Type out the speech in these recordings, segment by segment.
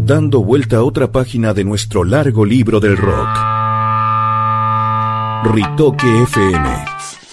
dando vuelta a otra página de nuestro largo libro del rock. Ritoque FM.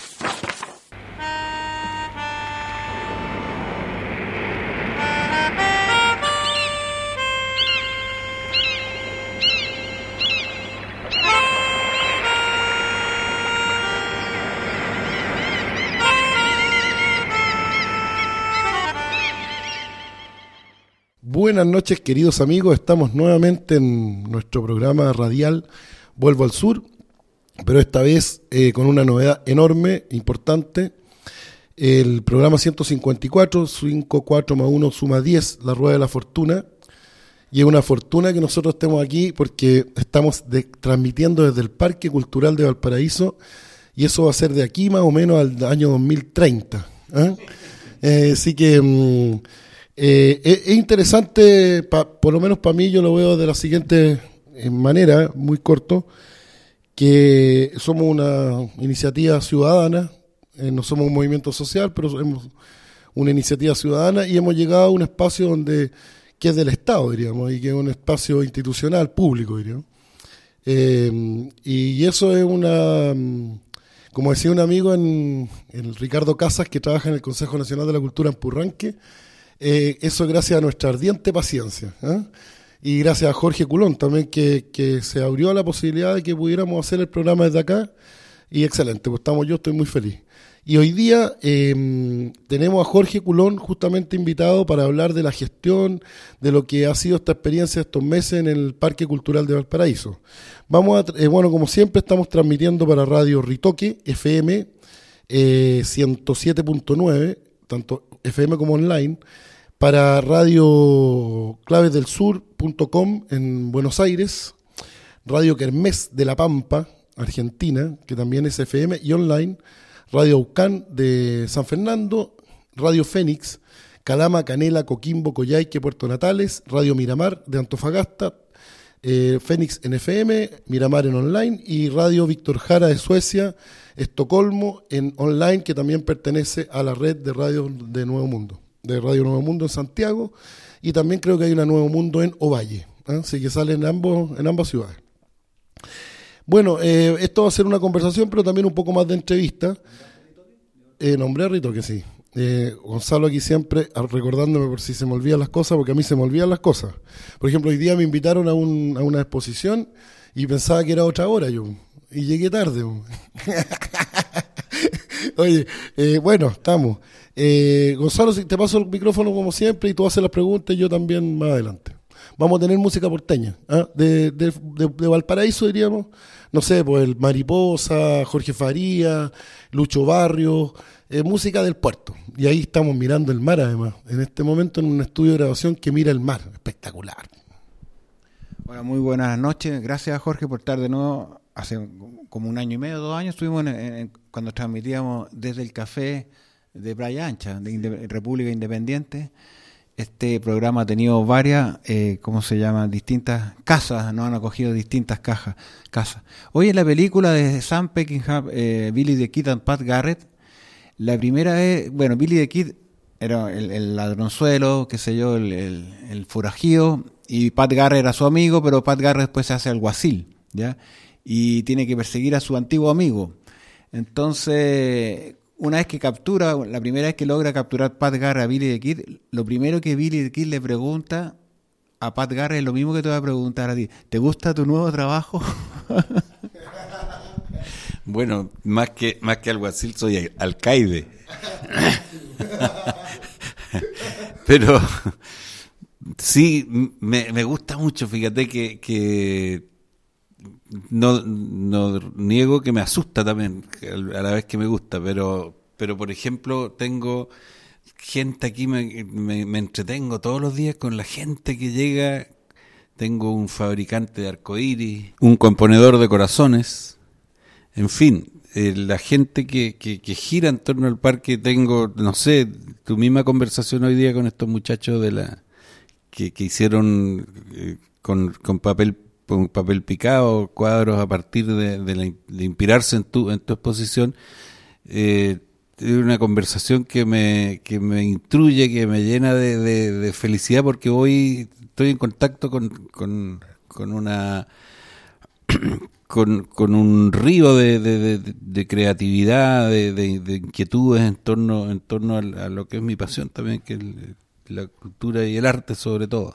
Buenas noches, queridos amigos. Estamos nuevamente en nuestro programa radial Vuelvo al Sur, pero esta vez con una novedad enorme, importante. El programa 154, 54 más 1 suma 10, la Rueda de la Fortuna. Y es una fortuna que nosotros estemos aquí porque estamos transmitiendo desde el Parque Cultural de Valparaíso, y eso va a ser de aquí más o menos al año 2030. Así que... es interesante, por lo menos para mí, yo lo veo de la siguiente manera, muy corto, que somos una iniciativa ciudadana, no somos un movimiento social, pero somos una iniciativa ciudadana y hemos llegado a un espacio que es del Estado, diríamos, y que es un espacio institucional, público, diríamos. Y eso es como decía un amigo, el Ricardo Casas, que trabaja en el Consejo Nacional de la Cultura en Purranque, eso gracias a nuestra ardiente paciencia, y gracias a Jorge Culón también, que se abrió la posibilidad de que pudiéramos hacer el programa desde acá, y excelente, pues yo estoy muy feliz. Y hoy día tenemos a Jorge Culón justamente invitado para hablar de la gestión, de lo que ha sido esta experiencia estos meses en el Parque Cultural de Valparaíso. Como siempre estamos transmitiendo para Radio Ritoque FM 107.9, tanto FM como online, para Radio clavesdelsur.com en Buenos Aires, Radio Kermés de La Pampa, Argentina, que también es FM y online, Radio Aucán de San Fernando, Radio Fénix, Calama, Canela, Coquimbo, Coyhaique, Puerto Natales, Radio Miramar de Antofagasta, Fénix en FM, Miramar en online, y Radio Víctor Jara de Suecia, Estocolmo en online, que también pertenece a la red de radio de Nuevo Mundo, de Radio Nuevo Mundo en Santiago, y también creo que hay una Nuevo Mundo en Ovalle, así que sale en ambas ciudades. Bueno, esto va a ser una conversación, pero también un poco más de entrevista. Nombré a Ritoque, sí. Gonzalo aquí siempre recordándome por si se me olvidan las cosas, porque a mí se me olvidan las cosas. Por ejemplo, hoy día me invitaron a una exposición y pensaba que era otra hora yo, y llegué tarde. Oye, bueno, estamos. Gonzalo, si te paso el micrófono como siempre y tú haces las preguntas y yo también más adelante. Vamos a tener música porteña, de Valparaíso, diríamos. No sé, pues el Mariposa, Jorge Faría, Lucho Barrios, música del puerto. Y ahí estamos mirando el mar, además, en este momento en un estudio de grabación que mira el mar. Espectacular. Hola, muy buenas noches. Gracias, Jorge, por estar de nuevo. Hace como 1 año y medio, 2 años, estuvimos cuando transmitíamos desde el café de Playa Ancha, de República Independiente. Este programa ha tenido varias, distintas casas, nos han acogido distintas casas. Hoy en la película de Sam Peckinpah, Billy the Kid and Pat Garrett, la primera es, Billy the Kid era el ladronzuelo, el forajido, y Pat Garrett era su amigo, pero Pat Garrett después se hace alguacil, ¿ya? Y tiene que perseguir a su antiguo amigo. Entonces, una vez que la primera vez que logra capturar Pat Garrett a Billy the Kid, lo primero que Billy the Kid le pregunta a Pat Garrett es lo mismo que te va a preguntar a ti. ¿Te gusta tu nuevo trabajo? Bueno, más que alguacil soy alcaide. Pero sí, me gusta mucho, fíjate que no niego que me asusta también a la vez que me gusta, pero por ejemplo tengo gente aquí, me entretengo todos los días con la gente que llega. Tengo un fabricante de arcoíris, un componedor de corazones, en fin, la gente que gira en torno al parque. Tengo, no sé, tu misma conversación hoy día con estos muchachos que hicieron con papel picado, cuadros a partir de inspirarse en tu exposición. Una conversación que me instruye, que me llena de felicidad, porque voy estoy en contacto con una con un río de creatividad, de inquietudes en torno a lo que es mi pasión también, que es la cultura y el arte sobre todo.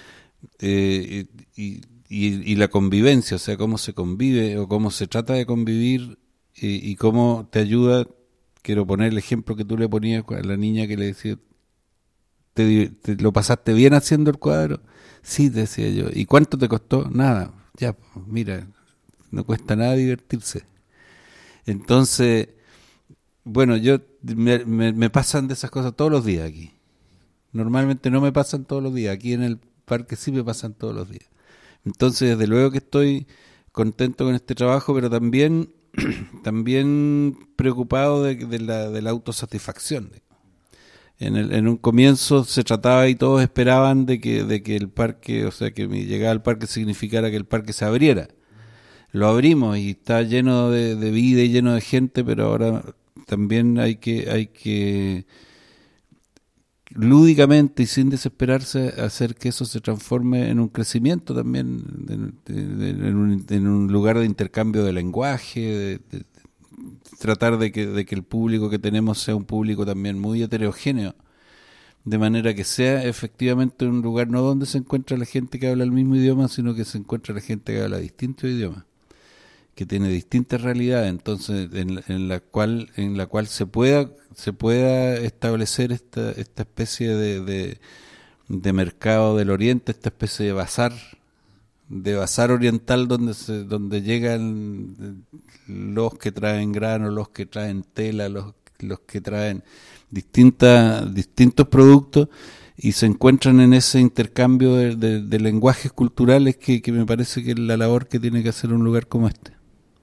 Y la convivencia, o sea, cómo se convive o cómo se trata de convivir y cómo te ayuda. Quiero poner el ejemplo que tú le ponías a la niña que le decía, ¿te lo pasaste bien haciendo el cuadro? Sí, te decía yo. ¿Y cuánto te costó? Nada. Ya, mira, no cuesta nada divertirse. Entonces, bueno, me pasan de esas cosas todos los días aquí. Normalmente no me pasan todos los días. Aquí en el parque sí me pasan todos los días. Entonces, desde luego que estoy contento con este trabajo, pero también preocupado de la autosatisfacción. En un comienzo se trataba y todos esperaban de que el parque, o sea, que mi llegada al parque significara que el parque se abriera. Lo abrimos y está lleno de vida y lleno de gente, pero ahora también hay que lúdicamente y sin desesperarse hacer que eso se transforme en un crecimiento también, en un lugar de intercambio de lenguaje, de tratar de que el público que tenemos sea un público también muy heterogéneo, de manera que sea efectivamente un lugar no donde se encuentra la gente que habla el mismo idioma, sino que se encuentra la gente que habla distintos idiomas, que tiene distintas realidades, entonces en la cual se pueda establecer esta especie de mercado del Oriente, esta especie de bazar oriental donde llegan los que traen grano, los que traen tela, los que traen distintos productos y se encuentran en ese intercambio de lenguajes culturales que me parece que es la labor que tiene que hacer un lugar como este.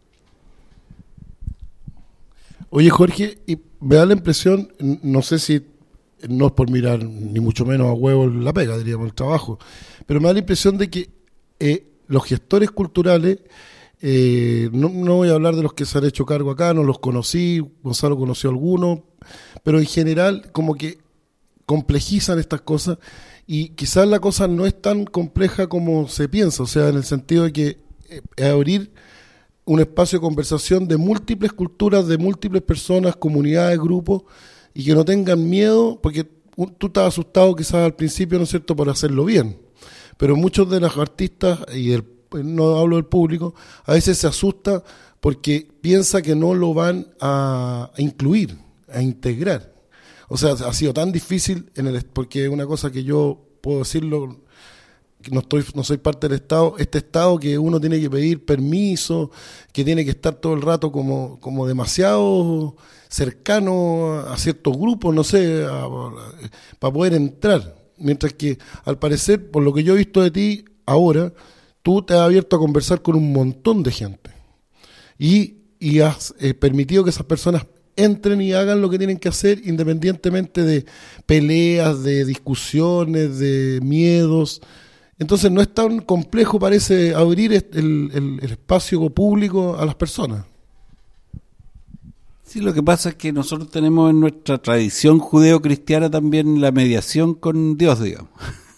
Oye, Jorge, y me da la impresión, no sé si no es por mirar ni mucho menos a huevo la pega, diríamos, el trabajo, pero me da la impresión de que los gestores culturales, no voy a hablar de los que se han hecho cargo acá, no los conocí, Gonzalo conoció algunos, pero en general como que complejizan estas cosas y quizás la cosa no es tan compleja como se piensa, o sea, en el sentido de que abrir un espacio de conversación de múltiples culturas, de múltiples personas, comunidades, grupos, y que no tengan miedo, porque tú estás asustado quizás al principio, ¿no es cierto?, por hacerlo bien, pero muchos de los artistas, y no hablo del público, a veces se asusta porque piensa que no lo van a incluir, a integrar. O sea, ha sido tan difícil, porque es una cosa que yo puedo decirlo, no soy parte del Estado, este Estado que uno tiene que pedir permiso, que tiene que estar todo el rato como demasiado cercano a ciertos grupos, no sé, para poder entrar. Mientras que, al parecer, por lo que yo he visto de ti ahora, tú te has abierto a conversar con un montón de gente y has permitido que esas personas entren y hagan lo que tienen que hacer independientemente de peleas, de discusiones, de miedos. Entonces no es tan complejo, parece, abrir el espacio público a las personas. Sí, lo que pasa es que nosotros tenemos en nuestra tradición judeo-cristiana también la mediación con Dios, digamos.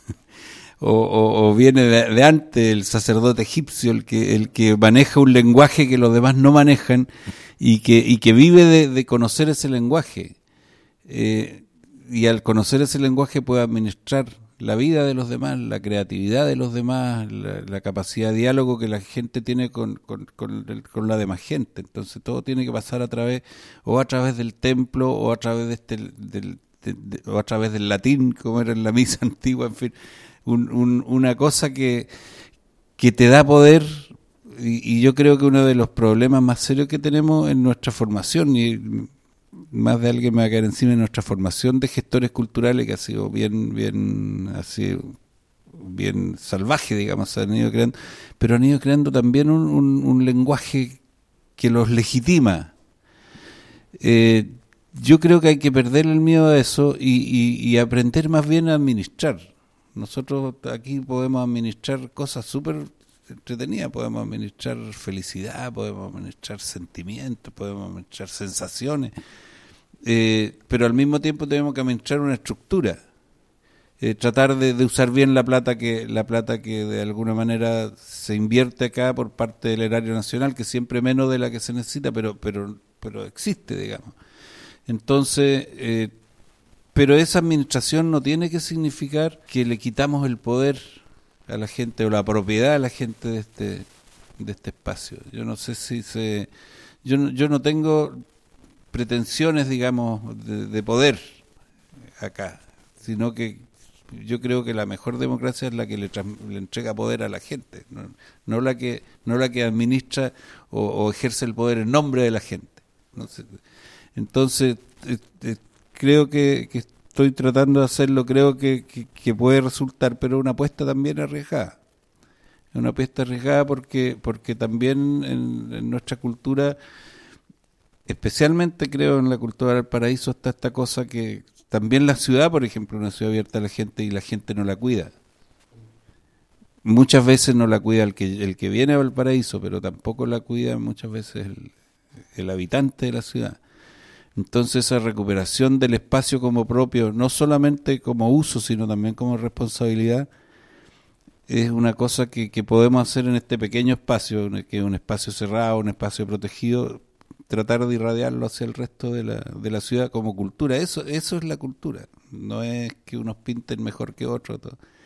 o viene de antes el sacerdote egipcio, el que maneja un lenguaje que los demás no manejan y que vive de conocer ese lenguaje. Y al conocer ese lenguaje puede administrar la vida de los demás, la creatividad de los demás, la capacidad de diálogo que la gente tiene con la demás gente. Entonces todo tiene que pasar a través del templo o a través o a través del latín, como era en la misa antigua, en fin, una cosa que te da poder. Y yo creo que uno de los problemas más serios que tenemos en nuestra formación, y más de alguien me va a caer encima, en nuestra formación de gestores culturales, que ha sido bien salvaje, digamos, han ido creando también un lenguaje que los legitima. Yo creo que hay que perder el miedo a eso y aprender más bien a administrar. Nosotros aquí podemos administrar cosas súper entretenida, podemos administrar felicidad, podemos administrar sentimientos, podemos administrar sensaciones, pero al mismo tiempo tenemos que administrar una estructura. tratar de usar bien la plata que de alguna manera se invierte acá por parte del erario nacional, que siempre menos de la que se necesita, pero existe, digamos. Entonces, pero esa administración no tiene que significar que le quitamos el poder a la gente o la propiedad a la gente de este espacio. Yo no sé si yo no tengo pretensiones, digamos, de poder acá, sino que yo creo que la mejor democracia es la que le entrega poder a la gente, no la que administra o ejerce el poder en nombre de la gente. Entonces, creo que estoy tratando de hacerlo, creo que puede resultar, pero una apuesta también arriesgada. Es una apuesta arriesgada porque también en nuestra cultura, especialmente creo en la cultura del paraíso, está esta cosa que también la ciudad, por ejemplo, una ciudad abierta a la gente y la gente no la cuida. Muchas veces no la cuida el que viene a Valparaíso, pero tampoco la cuida muchas veces el habitante de la ciudad. Entonces esa recuperación del espacio como propio, no solamente como uso, sino también como responsabilidad, es una cosa que podemos hacer en este pequeño espacio, que es un espacio cerrado, un espacio protegido, tratar de irradiarlo hacia el resto de la ciudad como cultura. Eso es la cultura, no es que unos pinten mejor que otros,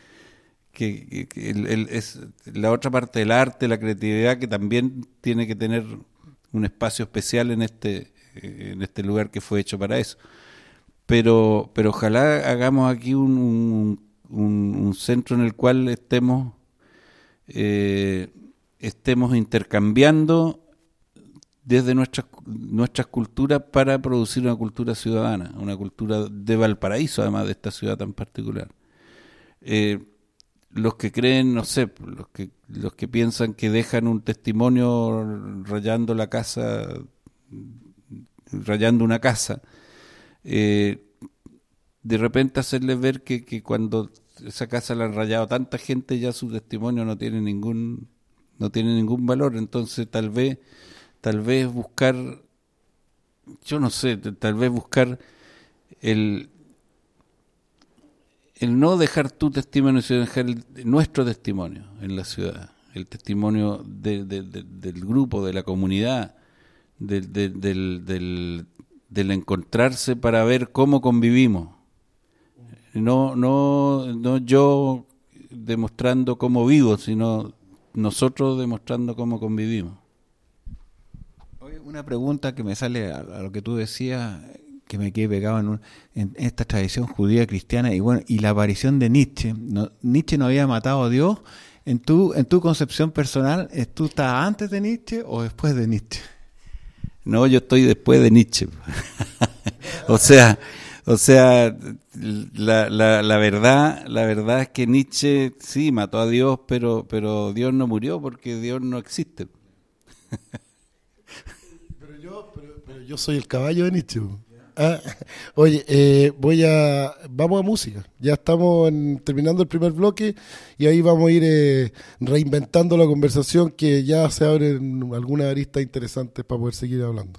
es la otra parte del arte, la creatividad, que también tiene que tener un espacio especial en este lugar que fue hecho para eso. Pero ojalá hagamos aquí un centro en el cual estemos intercambiando desde nuestras culturas para producir una cultura ciudadana, una cultura de Valparaíso, además de esta ciudad tan particular. Los que creen, no sé, los que piensan que dejan un testimonio rayando una casa, de repente hacerles ver que cuando esa casa la han rayado tanta gente, ya su testimonio no tiene ningún valor. Entonces tal vez buscar, yo no sé, tal vez buscar el no dejar tu testimonio, sino dejar nuestro testimonio en la ciudad, el testimonio del grupo, de la comunidad, del encontrarse para ver cómo convivimos. No yo demostrando cómo vivo, sino nosotros demostrando cómo convivimos. Una pregunta que me sale a lo que tú decías, que me quedé pegado en esta tradición judía cristiana, y la aparición de Nietzsche. ¿Nietzsche no había matado a Dios? En tu concepción personal, ¿tú estás antes de Nietzsche o después de Nietzsche? No, yo estoy después de Nietzsche. o sea, la verdad es que Nietzsche sí mató a Dios, pero Dios no murió porque Dios no existe. Pero yo soy el caballo de Nietzsche. Oye, vamos a música. Ya estamos terminando el primer bloque y ahí vamos a ir reinventando la conversación, que ya se abren algunas aristas interesantes para poder seguir hablando.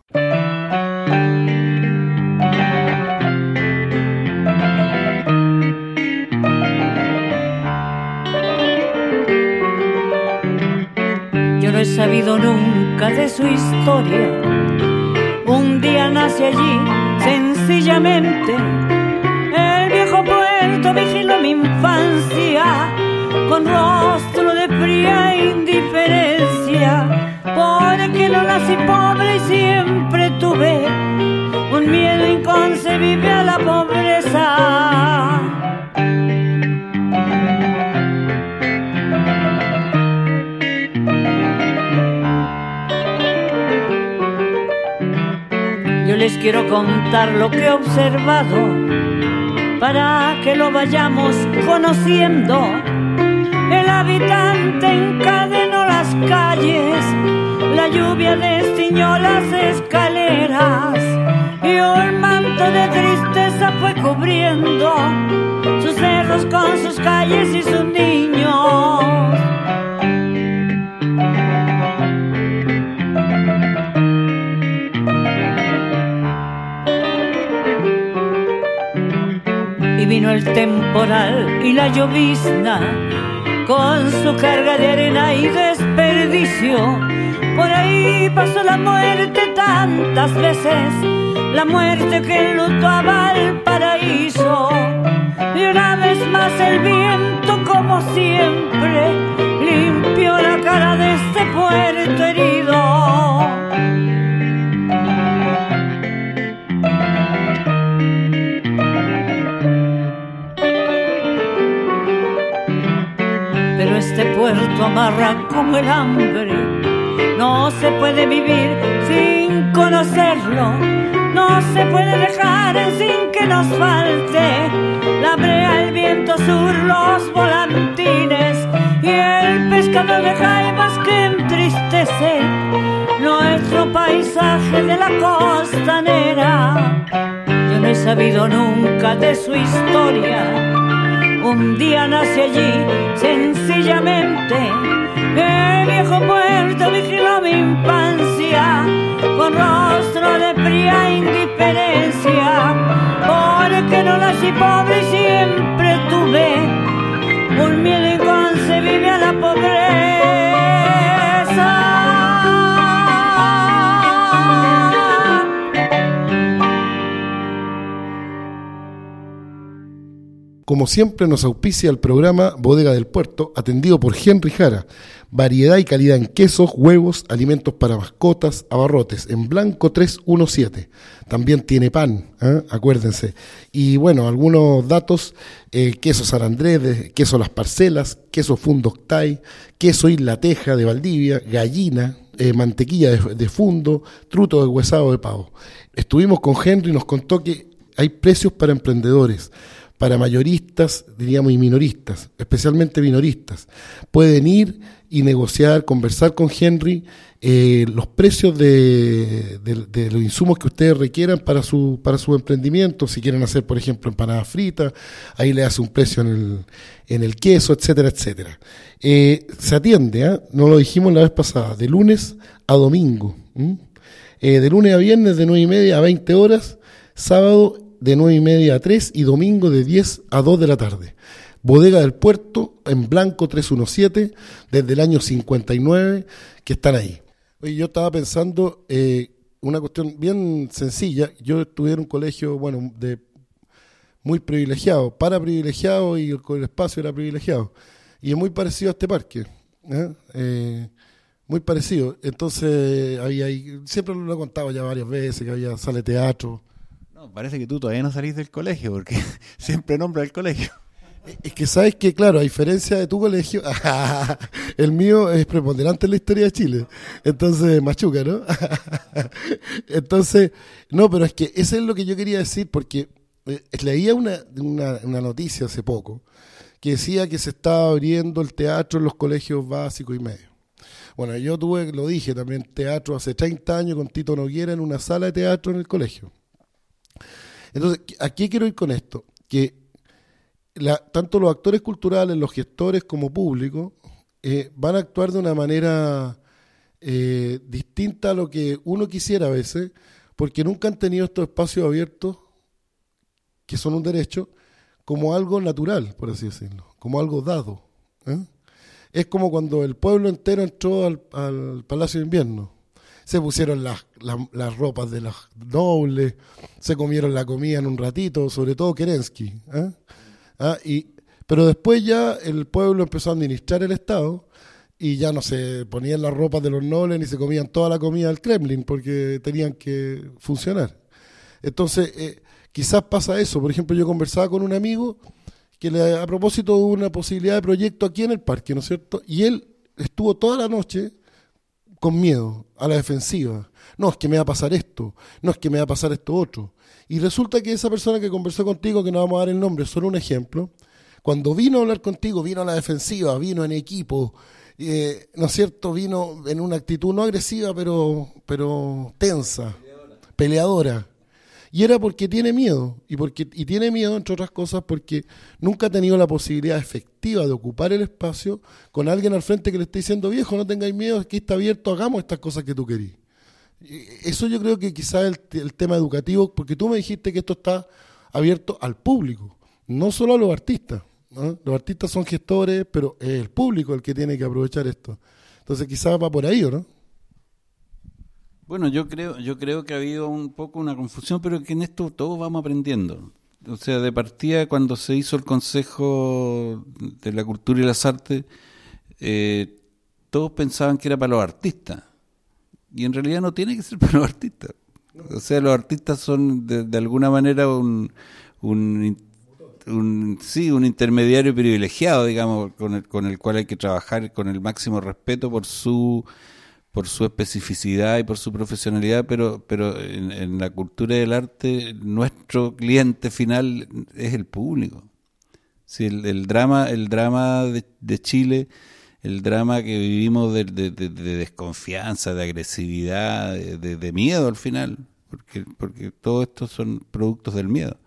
Yo no he sabido nunca de su historia. Un día nace allí, sencillamente. El viejo puerto vigiló mi infancia con rostro de fría indiferencia, porque no nací pobre y siempre tuve un miedo inconcebible a la pobreza. Les quiero contar lo que he observado para que lo vayamos conociendo. El habitante encadenó las calles, la lluvia destiñó las escaleras y un manto de tristeza fue cubriendo sus cerros con sus calles y sus niños. Vino el temporal la llovizna, con su carga de arena y desperdicio. Por ahí pasó la muerte tantas veces, la muerte que enlutó a Valparaíso. Y una vez más el viento, como siempre, limpió la cara de este puerto herido. Pero este puerto amarra como el hambre, no se puede vivir sin conocerlo, no se puede dejar sin que nos falte la brea, el viento sur, los volantines y el pescador de jaivas que entristece nuestro paisaje de la costanera. Yo no he sabido nunca de su historia. Un día nací allí, sencillamente. El viejo puerto vigiló mi infancia con rostro de fría indiferencia, porque no nací pobre y siempre tuve un miedo inconcebible a la pobreza. Como siempre nos auspicia el programa Bodega del Puerto, atendido por Henry Jara. Variedad y calidad en quesos, huevos, alimentos para mascotas, abarrotes, en Blanco 317. También tiene pan, acuérdense. Y bueno, algunos datos, queso San Andrés, queso Las Parcelas, queso Fundo Octay, queso Isla Teja de Valdivia, gallina, mantequilla de fundo, truto deshuesado de pavo. Estuvimos con Henry y nos contó que hay precios para emprendedores, para mayoristas, diríamos, y minoristas, especialmente minoristas. Pueden ir y negociar, conversar con Henry los precios de los insumos que ustedes requieran para su emprendimiento. Si quieren hacer, por ejemplo, empanadas fritas, ahí le hace un precio en el queso, etcétera, etcétera. Se atiende, no lo dijimos la vez pasada, de lunes a domingo. De lunes a viernes de 9:30 a 20 horas, sábado de 9:30 a 3 y domingo de 10 a 2 de la tarde. Bodega del Puerto, en Blanco 317, desde el año 59, que están ahí. Oye, yo estaba pensando una cuestión bien sencilla. Yo estudié en un colegio, bueno, muy privilegiado, para privilegiado, y el espacio era privilegiado. Y es muy parecido a este parque, muy parecido. Entonces, siempre lo he contado ya varias veces, que había sala de teatro. No, parece que tú todavía no salís del colegio, porque siempre nombra el colegio. Es que sabes que, claro, a diferencia de tu colegio, el mío es preponderante en la historia de Chile. Entonces, machuca, ¿no? Entonces, no, pero es que eso es lo que yo quería decir, porque leía una noticia hace poco que decía que se estaba abriendo el teatro en los colegios básicos y medios. Bueno, yo lo dije también, teatro hace 30 años con Tito Noguera en una sala de teatro en el colegio. Entonces, ¿a qué quiero ir con esto? Que tanto los actores culturales, los gestores como público, van a actuar de una manera distinta a lo que uno quisiera a veces, porque nunca han tenido estos espacios abiertos, que son un derecho, como algo natural, por así decirlo, como algo dado. Es como cuando el pueblo entero entró al Palacio de Invierno. Se pusieron las ropas de los nobles, se comieron la comida en un ratito, sobre todo Kerensky. Pero después ya el pueblo empezó a administrar el Estado y ya no se ponían las ropas de los nobles ni se comían toda la comida del Kremlin porque tenían que funcionar. Entonces, quizás pasa eso. Por ejemplo, yo conversaba con un amigo que a propósito de una posibilidad de proyecto aquí en el parque, ¿no es cierto? Y él estuvo toda la noche con miedo, a la defensiva. No, es que me va a pasar esto, no es que me va a pasar esto otro. Y resulta que esa persona que conversó contigo, que no vamos a dar el nombre, solo un ejemplo, cuando vino a hablar contigo, vino a la defensiva, vino en equipo, ¿no es cierto? Vino en una actitud no agresiva, pero tensa, peleadora. Y era porque tiene miedo, y tiene miedo, entre otras cosas, porque nunca ha tenido la posibilidad efectiva de ocupar el espacio con alguien al frente que le esté diciendo, viejo, no tengáis miedo, aquí está abierto, hagamos estas cosas que tú querís. Eso yo creo que quizás es el tema educativo, porque tú me dijiste que esto está abierto al público, no solo a los artistas, ¿no? Los artistas son gestores, pero es el público el que tiene que aprovechar esto. Entonces quizás va por ahí, ¿o no? Bueno, yo creo que ha habido un poco una confusión, pero que en esto todos vamos aprendiendo. O sea, de partida, cuando se hizo el Consejo de la Cultura y las Artes, todos pensaban que era para los artistas. Y en realidad no tiene que ser para los artistas. O sea, los artistas son de alguna manera un intermediario privilegiado, digamos, con el cual hay que trabajar con el máximo respeto por su especificidad y por su profesionalidad, pero en la cultura del arte nuestro cliente final es el público. Sí, el drama de Chile, el drama que vivimos de desconfianza, de agresividad, de miedo al final, porque todo esto son productos del miedo.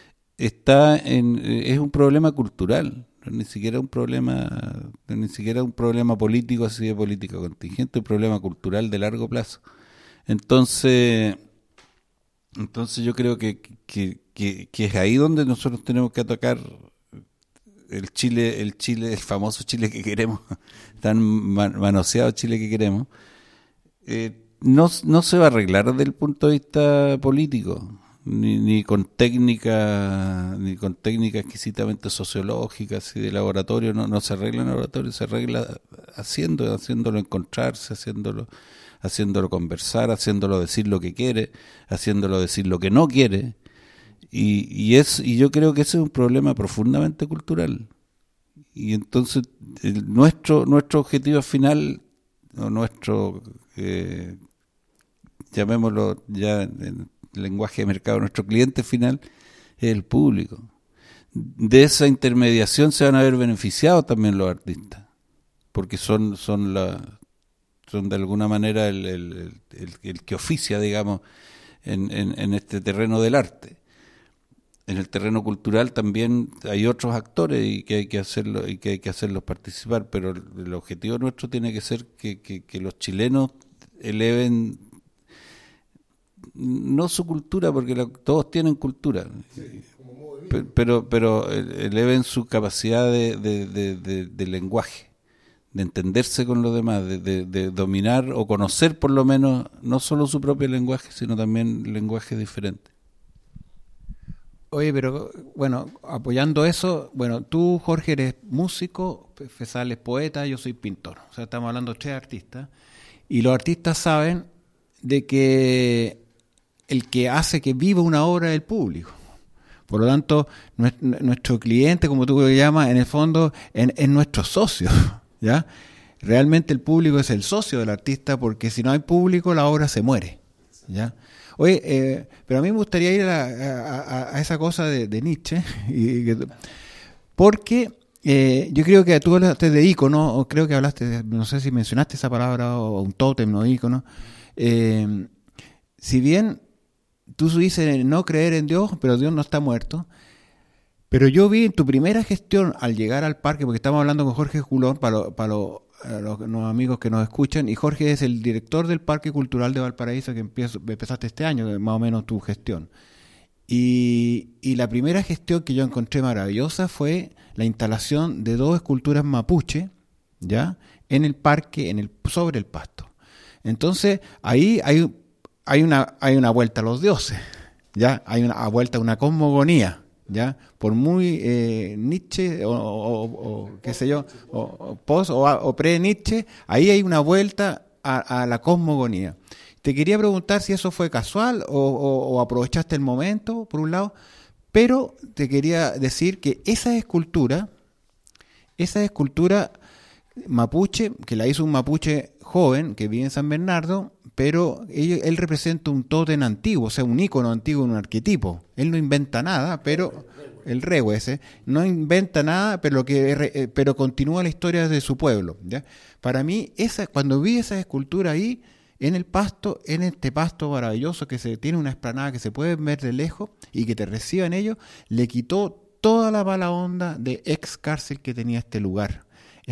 Es un problema cultural, ni siquiera un problema político, así de política contingente, un problema cultural de largo plazo. Entonces yo creo que es ahí donde nosotros tenemos que atacar el famoso Chile que queremos, tan manoseado Chile que queremos. No se va a arreglar desde el punto de vista político, ni con técnicas exquisitamente sociológicas y de laboratorio. No se arregla en laboratorio, se arregla haciéndolo encontrarse, haciéndolo conversar, haciéndolo decir lo que quiere, haciéndolo decir lo que no quiere. Y yo creo que ese es un problema profundamente cultural. Y entonces nuestro objetivo final, o nuestro, llamémoslo ya en lenguaje de mercado, nuestro cliente final es el público. De esa intermediación se van a ver beneficiados también los artistas, porque son de alguna manera el que oficia, digamos, en este terreno del arte. En el terreno cultural también hay otros actores y que hay que hacerlos participar, pero el objetivo nuestro tiene que ser que los chilenos eleven no su cultura, porque todos tienen cultura, sí, pero eleven su capacidad de lenguaje, de entenderse con los demás, de dominar o conocer por lo menos no solo su propio lenguaje, sino también lenguajes diferentes. Oye, pero bueno, apoyando eso, bueno, tú, Jorge, eres músico, Fesal es poeta, yo soy pintor. O sea, estamos hablando de 3 artistas. Y los artistas saben de que el que hace que viva una obra es el público. Por lo tanto, nuestro cliente, como tú lo llamas, en el fondo es nuestro socio, ¿ya? Realmente el público es el socio del artista, porque si no hay público, la obra se muere, ¿ya? Oye, pero a mí me gustaría ir a esa cosa de Nietzsche, porque yo creo que tú hablaste de ícono, o creo que hablaste, no sé si mencionaste esa palabra, o un tótem, no ícono. Si bien tú dices no creer en Dios, pero Dios no está muerto, pero yo vi en tu primera gestión al llegar al parque, porque estamos hablando con Jorge Julón, para los amigos que nos escuchan, y Jorge es el director del Parque Cultural de Valparaíso, que empezaste este año, más o menos tu gestión. Y la primera gestión que yo encontré maravillosa fue la instalación de 2 esculturas mapuche, ¿ya? En el parque, sobre el pasto. Entonces, ahí hay una vuelta a los dioses, ¿ya? Hay una vuelta a una cosmogonía, ¿ya? Por muy Nietzsche o qué sé yo, o post o pre-Nietzsche, ahí hay una vuelta a la cosmogonía. Te quería preguntar si eso fue casual o aprovechaste el momento, por un lado, pero te quería decir que esa escultura mapuche, que la hizo un mapuche joven que vive en San Bernardo, pero él representa un tótem antiguo, o sea, un ícono antiguo, un arquetipo. Él no inventa nada, pero el rehue ese no inventa nada, pero continúa la historia de su pueblo, ¿ya? Para mí, cuando vi esa escultura ahí, en el pasto, en este pasto maravilloso que tiene una explanada que se puede ver de lejos y que te reciban ellos, le quitó toda la mala onda de ex cárcel que tenía este lugar.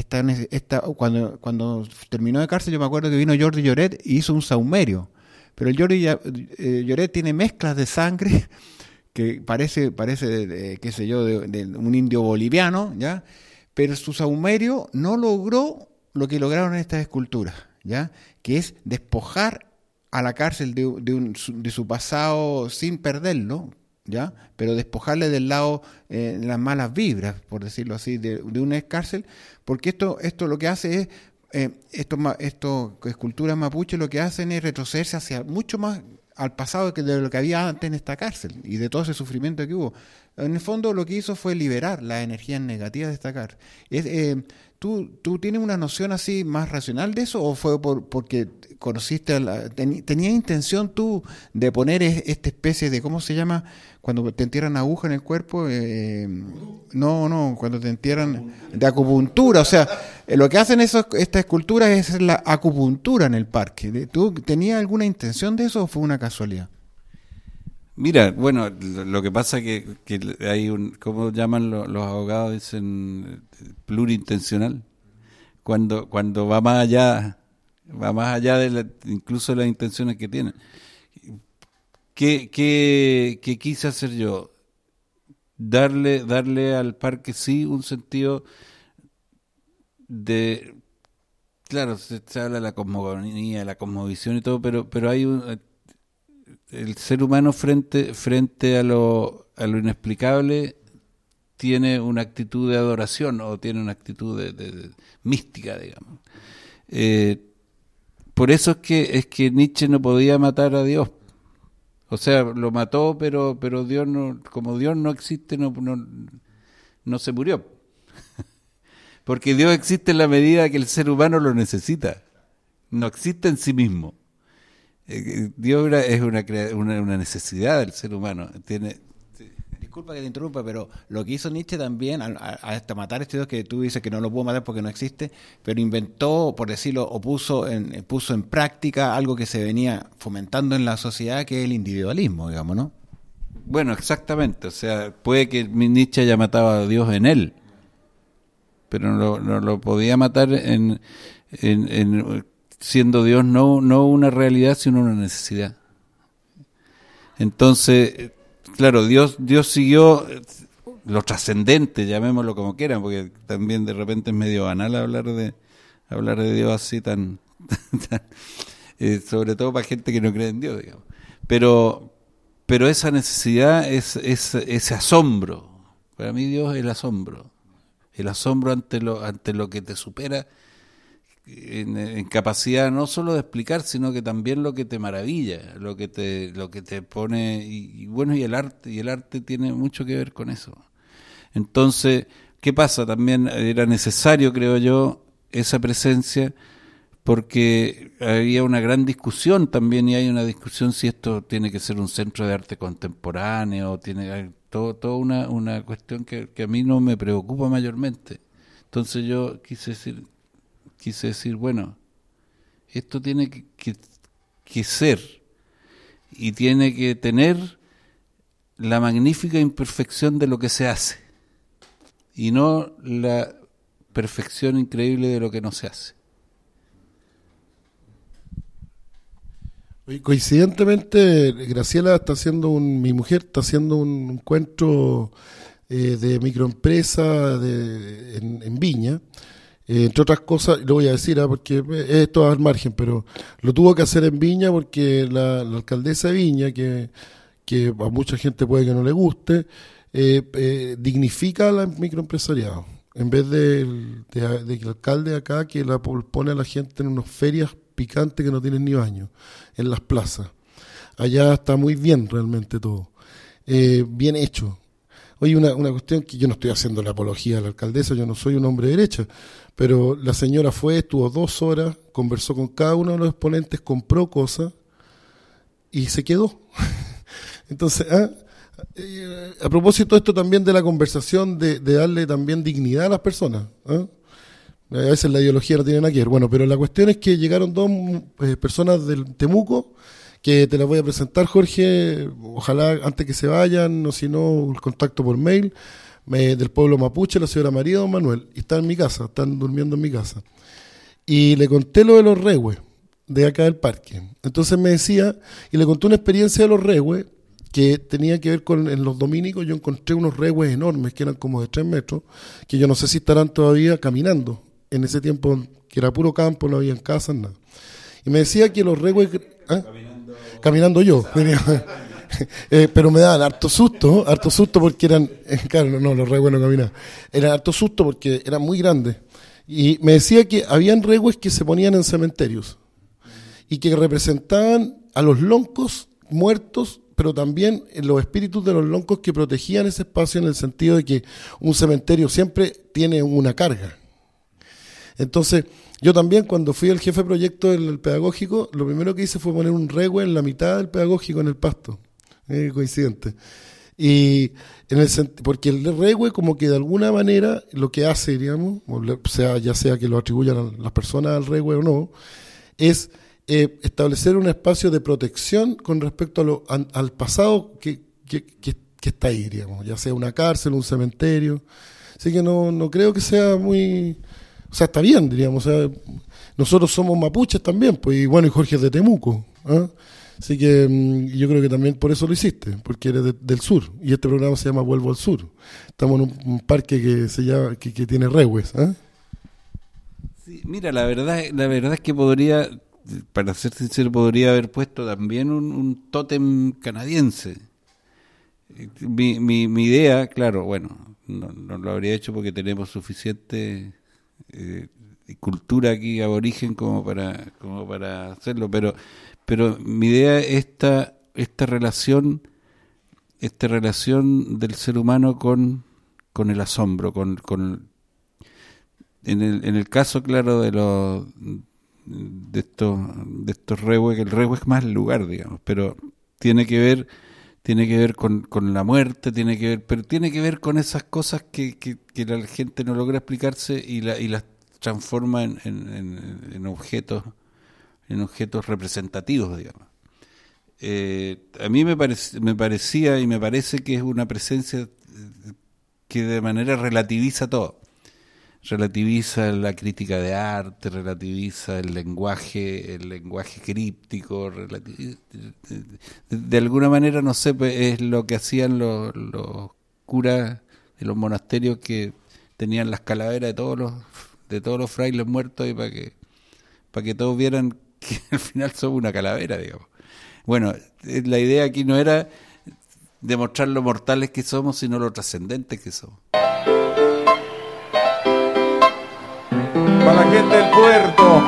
Cuando terminó de cárcel, yo me acuerdo que vino Jordi Lloret y hizo un saumerio, pero el Jordi Lloret tiene mezclas de sangre que parece qué sé yo, de un indio boliviano, ¿ya? Pero su sahumerio no logró lo que lograron estas esculturas, ¿ya? Que es despojar a la cárcel de su pasado sin perderlo, ¿ya? Pero despojarle del lado las malas vibras, por decirlo así, de una cárcel, porque esto lo que hace es, esto esculturas mapuche lo que hacen es retrocederse hacia mucho más al pasado que de lo que había antes en esta cárcel y de todo ese sufrimiento que hubo. En el fondo lo que hizo fue liberar las energías negativas de esta cárcel. ¿Tú tienes una noción así más racional de eso o fue porque conociste tenías intención tú de poner esta especie de, ¿cómo se llama? Cuando te entierran aguja en el cuerpo, cuando te entierran de acupuntura, o sea, lo que hacen estas esculturas es hacer la acupuntura en el parque. ¿Tú tenías alguna intención de eso o fue una casualidad? Mira, bueno, lo que pasa que hay ¿cómo llaman los abogados? Dicen plurintencional. Cuando va más allá de incluso las intenciones que tienen. ¿Qué quise hacer yo? Darle al parque sí un sentido de, claro, se habla de la cosmogonía, la cosmovisión y todo, pero hay el ser humano frente a lo inexplicable tiene una actitud de adoración o tiene una actitud de mística, digamos. Por eso es que Nietzsche no podía matar a Dios. O sea, lo mató, pero Dios no, como Dios no existe, no se murió. Porque Dios existe en la medida que el ser humano lo necesita. No existe en sí mismo. Dios es una necesidad del ser humano. Disculpa que te interrumpa, pero lo que hizo Nietzsche también, hasta matar a este Dios que tú dices que no lo pudo matar porque no existe, pero inventó, por decirlo, o puso en práctica algo que se venía fomentando en la sociedad, que es el individualismo, digamos, ¿no? Bueno, exactamente. O sea, puede que Nietzsche haya matado a Dios en él, pero no lo podía matar en siendo Dios no una realidad, sino una necesidad. Entonces, claro, Dios siguió lo trascendente, llamémoslo como quieran, porque también de repente es medio banal hablar de Dios así tan sobre todo para gente que no cree en Dios, digamos. Pero esa necesidad es ese asombro. Para mí Dios es el asombro ante lo que te supera en capacidad no solo de explicar, sino que también lo que te maravilla, lo que te pone, y bueno, y el arte tiene mucho que ver con eso. Entonces, ¿qué pasa? También era necesario, creo yo, esa presencia, porque había una gran discusión también, y hay una discusión si esto tiene que ser un centro de arte contemporáneo, tiene toda una cuestión que a mí no me preocupa mayormente. Entonces yo quise decir, bueno, esto tiene que ser y tiene que tener la magnífica imperfección de lo que se hace y no la perfección increíble de lo que no se hace. Coincidentemente, Graciela mi mujer está haciendo un encuentro de microempresa en Viña. Entre otras cosas, lo voy a decir porque esto es al margen, pero lo tuvo que hacer en Viña porque la alcaldesa de Viña, que a mucha gente puede que no le guste, dignifica al microempresariado. En vez de que el alcalde acá que la pone a la gente en unas ferias picantes que no tienen ni baño, en las plazas. Allá está muy bien realmente todo. Bien hecho. Oye, una cuestión que yo no estoy haciendo la apología a la alcaldesa, yo no soy un hombre de derecha, pero la señora estuvo 2 horas, conversó con cada uno de los exponentes, compró cosas y se quedó. Entonces, a propósito esto también de la conversación, de darle también dignidad a las personas. A veces la ideología no tiene nada que ver. Bueno, pero la cuestión es que llegaron 2 personas del Temuco, que te las voy a presentar, Jorge, ojalá antes que se vayan, o si no, el contacto por mail, del pueblo mapuche, la señora María y don Manuel, y están en mi casa, están durmiendo en mi casa. Y le conté lo de los rehues, de acá del parque. Entonces me decía, y le conté una experiencia de los rehues, que tenía que ver con, en los dominicos yo encontré unos rehues enormes que eran como de 3 metros, que yo no sé si estarán todavía caminando. En ese tiempo, que era puro campo, no había casas, nada. Y me decía que los rehues... ¿ah? Caminando yo. Pero me daban harto susto porque eran... claro, no, los rehues no caminaban. Eran harto susto porque eran muy grandes. Y me decía que habían rehues que se ponían en cementerios y que representaban a los loncos muertos, pero también los espíritus de los loncos que protegían ese espacio, en el sentido de que un cementerio siempre tiene una carga. Entonces, yo también, cuando fui el jefe de proyecto del pedagógico, lo primero que hice fue poner un rehue en la mitad del pedagógico en el pasto. Coincidente. Y porque el rehue, como que de alguna manera lo que hace, digamos, ya sea que lo atribuyan las personas al rehue o no, es establecer un espacio de protección con respecto al pasado que está ahí, digamos, ya sea una cárcel, un cementerio. Así que no creo que sea muy... O sea, está bien, diríamos. O sea, nosotros somos mapuches también, pues, y bueno, y Jorge es de Temuco. ¿Eh? Así que yo creo que también por eso lo hiciste, porque eres del sur. Y este programa se llama Vuelvo al Sur. Estamos en un parque que se llama que tiene rehues. ¿Eh? Sí, mira, la verdad es que podría, para ser sincero, podría haber puesto también un tótem canadiense. Mi idea, claro, bueno, no lo habría hecho porque tenemos suficiente cultura aquí aborigen como para hacerlo, pero mi idea es esta relación del ser humano con el asombro, en el caso, claro, de estos rehues, que el rehue es más el lugar, digamos, pero tiene que ver con la muerte, pero tiene que ver con esas cosas que la gente no logra explicarse y las transforma en objetos representativos, digamos. A mí me parecía y me parece que es una presencia que de manera relativiza todo. Relativiza la crítica de arte, relativiza el lenguaje críptico, de alguna manera, no sé, es lo que hacían los curas de los monasterios, que tenían las calaveras de todos los frailes muertos, y para que todos vieran que al final somos una calavera, digamos. Bueno, la idea aquí no era demostrar lo mortales que somos, sino lo trascendentes que somos. Para la gente del puerto.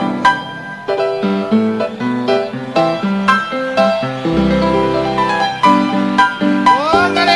Póngale,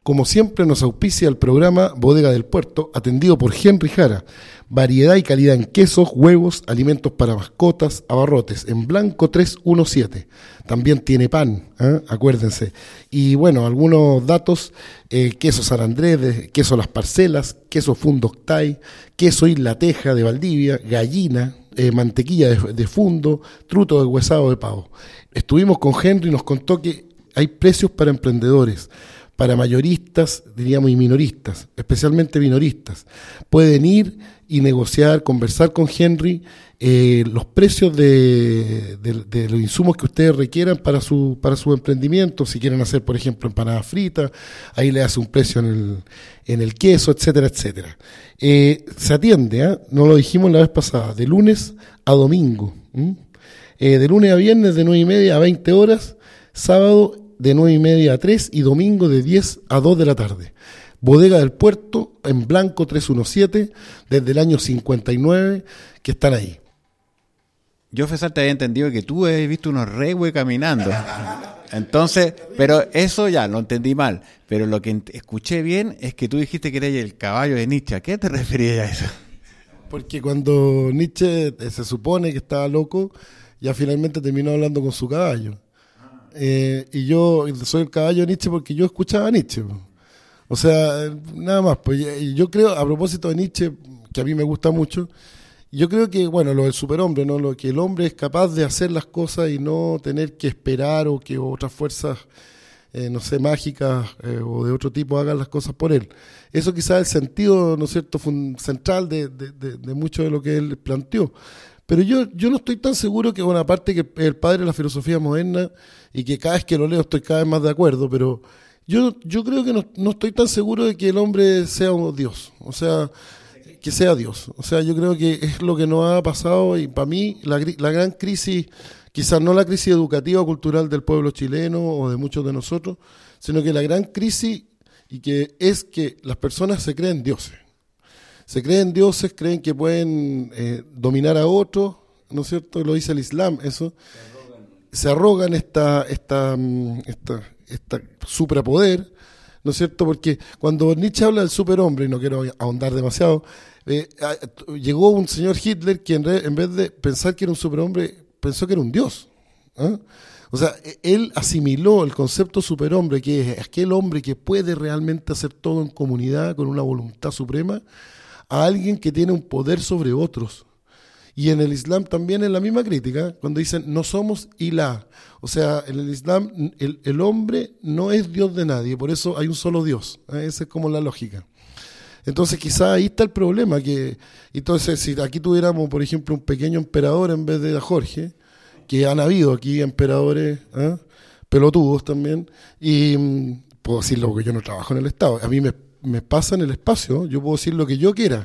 Como siempre nos auspicia el programa Bodega del Puerto, atendido por Henry Jara. Variedad y calidad en quesos, huevos, alimentos para mascotas, abarrotes, en blanco 317. También tiene pan, acuérdense. Y bueno, algunos datos, queso San Andrés, queso Las Parcelas, queso Fundo Octay, queso Isla Teja de Valdivia, gallina, mantequilla de fundo, truto de huesado de pavo. Estuvimos con Henry y nos contó que hay precios para emprendedores, para mayoristas, diríamos, y minoristas, especialmente minoristas. Pueden ir y negociar, conversar con Henry los precios de los insumos que ustedes requieran para su emprendimiento. Si quieren hacer, por ejemplo, empanadas fritas, ahí le hace un precio en el queso, etcétera, etcétera. Se atiende, no lo dijimos la vez pasada, de lunes a domingo. De lunes a viernes de 9:30 a 20 horas, sábado de 9:30 a 3 y domingo de 10 a 2 de la tarde. Bodega del Puerto, en blanco 317, desde el año 59, que están ahí. Yo, César, te había entendido que tú habías visto unos regües caminando. Entonces, pero eso ya lo entendí mal. Pero lo que escuché bien es que tú dijiste que eres el caballo de Nietzsche. ¿A qué te referías a eso? Porque cuando Nietzsche se supone que estaba loco, ya finalmente terminó hablando con su caballo. Y yo soy el caballo de Nietzsche porque yo escuchaba a Nietzsche. O sea, nada más. Pues yo creo, a propósito de Nietzsche, que a mí me gusta mucho, yo creo que, bueno, lo del superhombre, ¿no? Lo que el hombre es capaz de hacer las cosas y no tener que esperar o que otras fuerzas, no sé, mágicas o de otro tipo hagan las cosas por él. Eso quizás es el sentido, ¿no es cierto?, central de mucho de lo que él planteó. Pero yo no estoy tan seguro que, bueno, aparte que el padre de la filosofía moderna y que cada vez que lo leo estoy cada vez más de acuerdo, pero yo creo que no estoy tan seguro de que el hombre sea un Dios, o sea, que sea Dios. O sea, yo creo que es lo que nos ha pasado y para mí la gran crisis, quizás no la crisis educativa o cultural del pueblo chileno o de muchos de nosotros, sino que la gran crisis y que es que las personas se creen dioses. Se creen dioses, creen que pueden dominar a otros, ¿no es cierto? Lo dice el Islam, eso. Se arrogan esta suprapoder, ¿no es cierto? Porque cuando Nietzsche habla del superhombre, y no quiero ahondar demasiado, llegó un señor Hitler que en vez de pensar que era un superhombre, pensó que era un dios. O sea, él asimiló el concepto superhombre, que es aquel hombre que puede realmente hacer todo en comunidad con una voluntad suprema, a alguien que tiene un poder sobre otros. Y en el Islam también es la misma crítica, cuando dicen no somos Ilah. O sea, en el Islam el hombre no es Dios de nadie, por eso hay un solo Dios. Esa es como la lógica. Entonces quizás ahí está el problema, que entonces si aquí tuviéramos, por ejemplo, un pequeño emperador en vez de Jorge, que han habido aquí emperadores pelotudos también, y puedo decirlo porque yo no trabajo en el Estado, a mí me pasa en el espacio, yo puedo decir lo que yo quiera.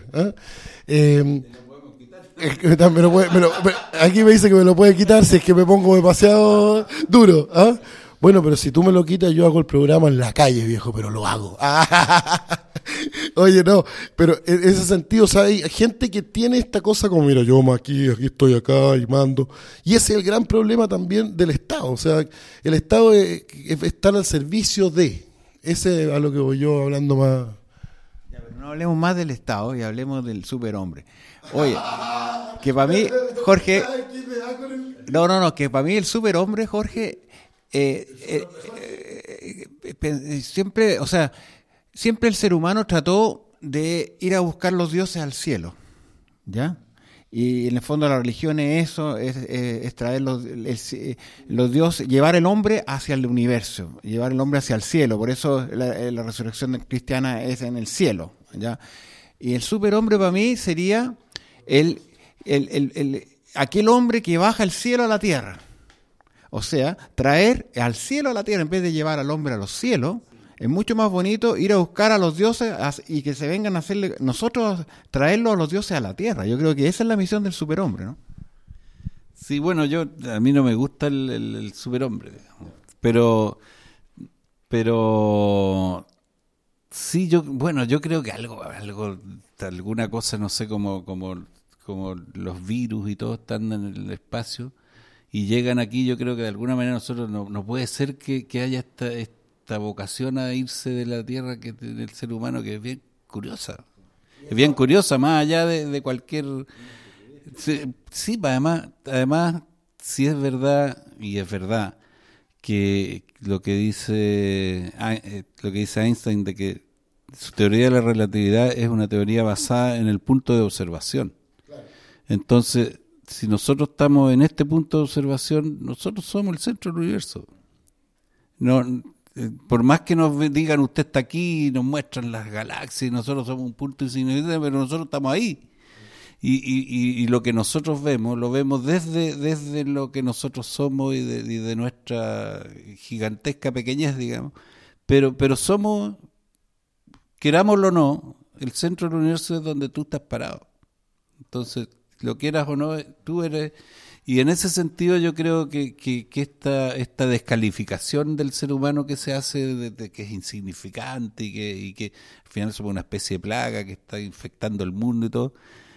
Aquí me dice que me lo puede quitar si es que me pongo demasiado duro. Bueno, pero si tú me lo quitas, yo hago el programa en la calle, viejo, pero lo hago. Oye, no, pero en ese sentido, o sea, hay gente que tiene esta cosa como, mira, yo aquí estoy acá y mando. Y ese es el gran problema también del Estado. O sea, el Estado es estar al servicio de. Ese es a lo que voy yo hablando más. Ya, pero no hablemos más del Estado y hablemos del superhombre. Oye, que para mí, Jorge... No, que para mí el superhombre, Jorge, siempre, o sea, siempre el ser humano trató de ir a buscar los dioses al cielo, ¿ya? Y en el fondo la religión es eso, es traer los dioses, llevar el hombre hacia el universo, llevar el hombre hacia el cielo. Por eso la resurrección cristiana es en el cielo, ¿ya? Y el superhombre para mí sería aquel hombre que baja el cielo a la tierra. O sea, traer al cielo a la tierra en vez de llevar al hombre a los cielos. Es mucho más bonito ir a buscar a los dioses y que se vengan a hacerle, nosotros traerlos a los dioses a la tierra. Yo creo que esa es la misión del superhombre, ¿no? Sí, bueno, a mí no me gusta el superhombre, digamos. Pero sí, yo creo que alguna cosa, no sé, como los virus y todo están en el espacio y llegan aquí. Yo creo que de alguna manera nosotros no puede ser que haya esta vocación a irse de la tierra que tiene el ser humano, que es bien curiosa. Es bien curiosa, más allá de cualquier... Sí, además, sí es verdad, y es verdad, que lo que dice Einstein, de que su teoría de la relatividad es una teoría basada en el punto de observación. Entonces, si nosotros estamos en este punto de observación, nosotros somos el centro del universo. No, por más que nos digan usted está aquí y nos muestran las galaxias, nosotros somos un punto insignificante, pero nosotros estamos ahí. Y lo que nosotros vemos, lo vemos desde lo que nosotros somos y de nuestra gigantesca pequeñez, digamos. Pero somos, querámoslo o no, el centro del universo es donde tú estás parado. Entonces, lo quieras o no, tú eres... Y en ese sentido yo creo que esta descalificación del ser humano que se hace de que es insignificante y que al final somos una especie de plaga que está infectando el mundo y todo,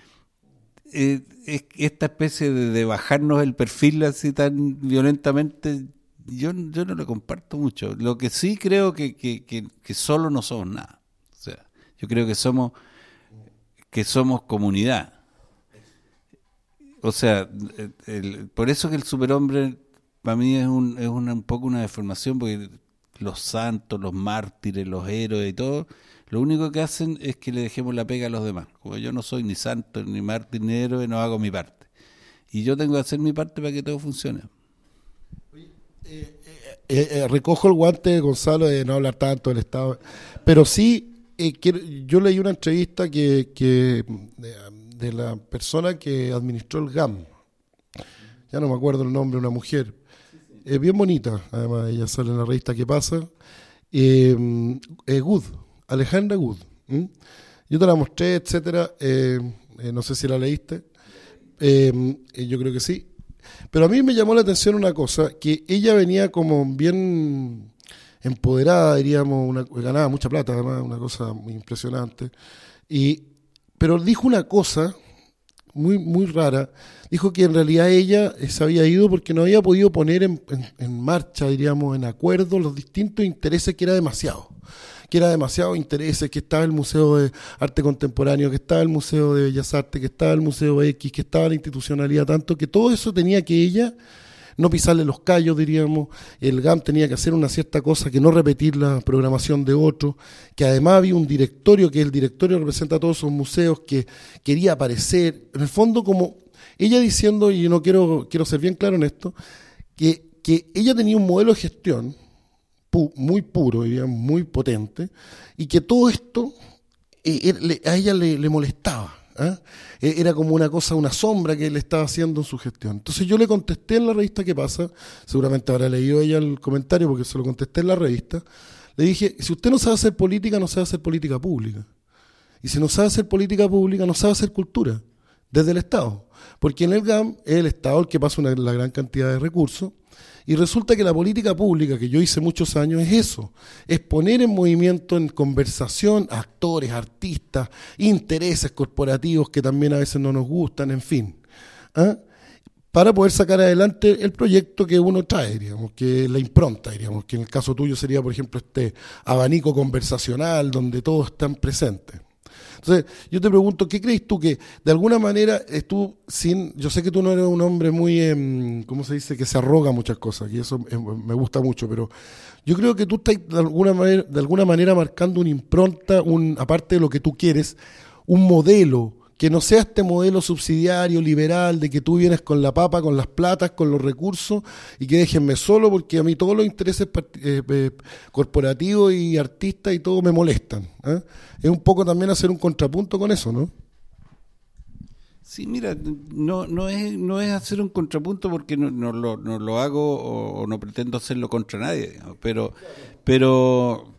esta especie de bajarnos el perfil así tan violentamente, yo no lo comparto mucho. Lo que sí creo que solo no somos nada. O sea, yo creo que somos comunidad. O sea, por eso que el superhombre para mí es un poco una deformación, porque los santos, los mártires, los héroes y todo, lo único que hacen es que le dejemos la pega a los demás. Como yo no soy ni santo, ni mártir, ni héroe, no hago mi parte. Y yo tengo que hacer mi parte para que todo funcione. Recojo el guante, Gonzalo, de no hablar tanto del Estado, pero sí, yo leí una entrevista de la persona que administró el GAM, ya no me acuerdo el nombre, una mujer, bien bonita, además ella sale en la revista ¿Qué pasa? Good, Alejandra Good. Yo te la mostré, etcétera, no sé si la leíste, yo creo que sí, pero a mí me llamó la atención una cosa, que ella venía como bien empoderada, diríamos, ganaba mucha plata, además, una cosa muy impresionante, pero dijo una cosa muy, muy rara. Dijo que en realidad ella se había ido porque no había podido poner en marcha, diríamos, en acuerdo los distintos intereses, que era demasiado intereses, que estaba el Museo de Arte Contemporáneo, que estaba el Museo de Bellas Artes, que estaba el Museo X, que estaba la institucionalidad, tanto que todo eso tenía que ella no pisarle los callos, diríamos. El GAM tenía que hacer una cierta cosa, que no repetir la programación de otro, que además había un directorio, que el directorio representa a todos esos museos, que quería aparecer, en el fondo como ella diciendo, y no quiero ser bien claro en esto, que ella tenía un modelo de gestión muy puro, diríamos, muy potente, y que todo esto a ella le molestaba. Era como una cosa, una sombra que le estaba haciendo en su gestión. Entonces yo le contesté en la revista ¿Qué pasa? Seguramente habrá leído ella el comentario porque se lo contesté en la revista. Le dije, si usted no sabe hacer política, no sabe hacer política pública. Y si no sabe hacer política pública, no sabe hacer cultura, desde el Estado. Porque en el GAM es el Estado el que pasa la gran cantidad de recursos. Y resulta que la política pública, que yo hice muchos años, es eso, es poner en movimiento, en conversación, actores, artistas, intereses corporativos que también a veces no nos gustan, en fin, para poder sacar adelante el proyecto que uno trae, digamos, que es la impronta, diríamos, que en el caso tuyo sería, por ejemplo, este abanico conversacional donde todos están presentes. Entonces, yo te pregunto, ¿qué crees tú que de alguna manera yo sé que tú no eres un hombre muy, ¿cómo se dice?, que se arroga muchas cosas, y eso me gusta mucho, pero yo creo que tú estás de alguna manera marcando una impronta, aparte de lo que tú quieres, un modelo, que no sea este modelo subsidiario, liberal, de que tú vienes con la papa, con las platas, con los recursos, y que déjenme solo porque a mí todos los intereses corporativos y artistas y todo me molestan. Es un poco también hacer un contrapunto con eso, ¿no? Sí, mira, no es hacer un contrapunto, porque no lo hago o no pretendo hacerlo contra nadie, digamos, pero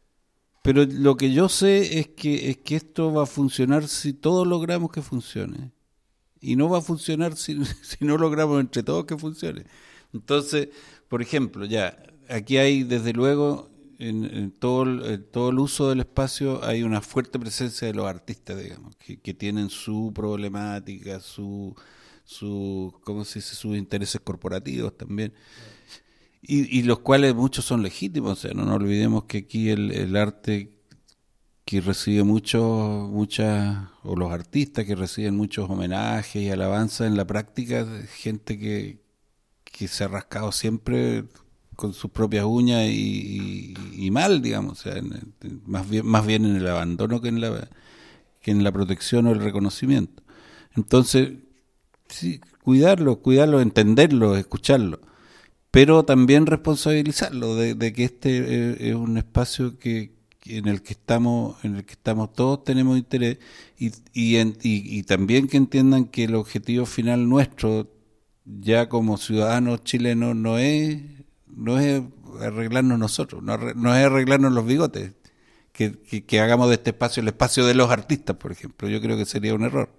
lo que yo sé es que esto va a funcionar si todos logramos que funcione. Y no va a funcionar si no logramos entre todos que funcione. Entonces, por ejemplo, ya aquí hay, desde luego, en todo el uso del espacio, hay una fuerte presencia de los artistas, digamos, que tienen su problemática, ¿cómo se dice?, sus intereses corporativos también. y los cuales muchos son legítimos. O sea, no nos olvidemos que aquí el arte que recibe o los artistas que reciben muchos homenajes y alabanzas en la práctica, gente que se ha rascado siempre con sus propias uñas y mal, digamos, o sea, más bien en el abandono que en la protección o el reconocimiento. Entonces, sí, cuidarlo, entenderlo, escucharlo, pero también responsabilizarlo de que este es un espacio en el que estamos todos tenemos interés y también que entiendan que el objetivo final nuestro ya como ciudadanos chilenos no es arreglarnos nosotros, no es arreglarnos los bigotes, que hagamos de este espacio el espacio de los artistas, por ejemplo. Yo creo que sería un error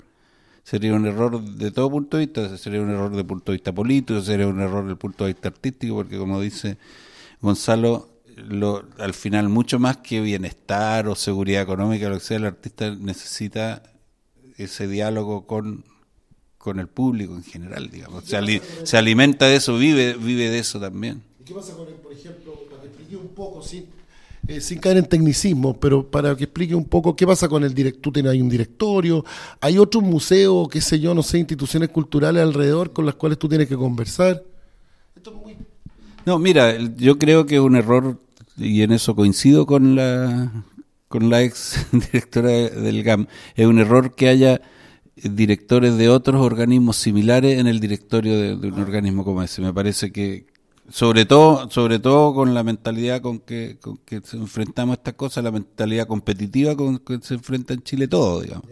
de todo punto de vista, sería un error desde el punto de vista político, sería un error desde el punto de vista artístico, porque como dice Gonzalo, al final mucho más que bienestar o seguridad económica, lo que sea, el artista necesita ese diálogo con el público en general, digamos. Se alimenta de eso, vive de eso también. ¿Y qué pasa con él, por ejemplo, para que explique un poco, sin caer en tecnicismo, pero para que explique un poco qué pasa con el director? Tú tienes ahí un directorio, hay otros museos, qué sé yo, no sé, instituciones culturales alrededor con las cuales tú tienes que conversar. Esto es muy... No, mira, yo creo que es un error, y en eso coincido con la ex directora del GAM, es un error que haya directores de otros organismos similares en el directorio de un organismo como ese. Me parece que sobre todo con la mentalidad con que se enfrentamos a estas cosas, la mentalidad competitiva con que se enfrenta en Chile todo, digamos.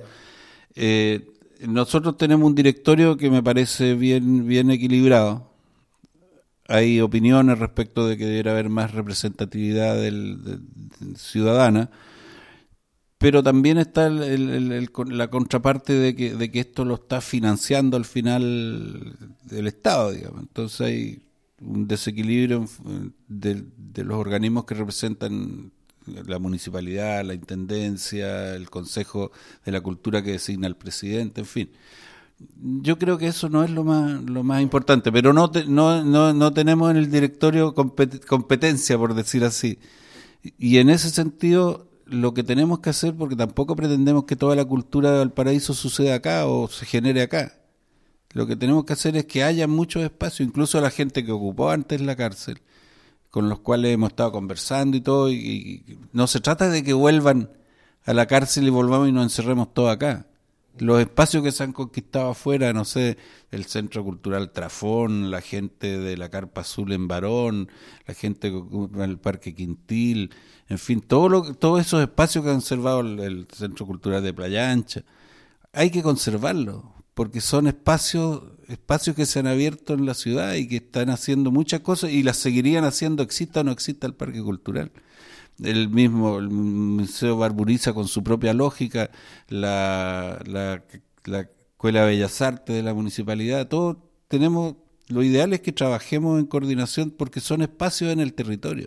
Nosotros tenemos un directorio que me parece bien equilibrado. Hay opiniones respecto de que debería haber más representatividad ciudadana, pero también está la contraparte de que esto lo está financiando al final el Estado, digamos. Entonces hay un desequilibrio de los organismos que representan la municipalidad, la intendencia, el Consejo de la Cultura que designa el presidente, en fin. Yo creo que eso no es lo más importante, pero no tenemos en el directorio competencia, por decir así. Y en ese sentido, lo que tenemos que hacer, porque tampoco pretendemos que toda la cultura de Valparaíso suceda acá o se genere acá. Lo que tenemos que hacer es que haya muchos espacios, incluso la gente que ocupó antes la cárcel, con los cuales hemos estado conversando y todo, y no se trata de que vuelvan a la cárcel y volvamos y nos encerremos todos acá. Los espacios que se han conquistado afuera, no sé, el Centro Cultural Trafón, la gente de la Carpa Azul en Barón, la gente que ocupa el Parque Quintil, en fin, todos esos espacios que ha conservado el Centro Cultural de Playa Ancha, hay que conservarlos, porque son espacios que se han abierto en la ciudad y que están haciendo muchas cosas y las seguirían haciendo, exista o no exista el Parque Cultural. El Museo Barburiza con su propia lógica, la Escuela de Bellas Artes de la Municipalidad, todos tenemos, lo ideal es que trabajemos en coordinación porque son espacios en el territorio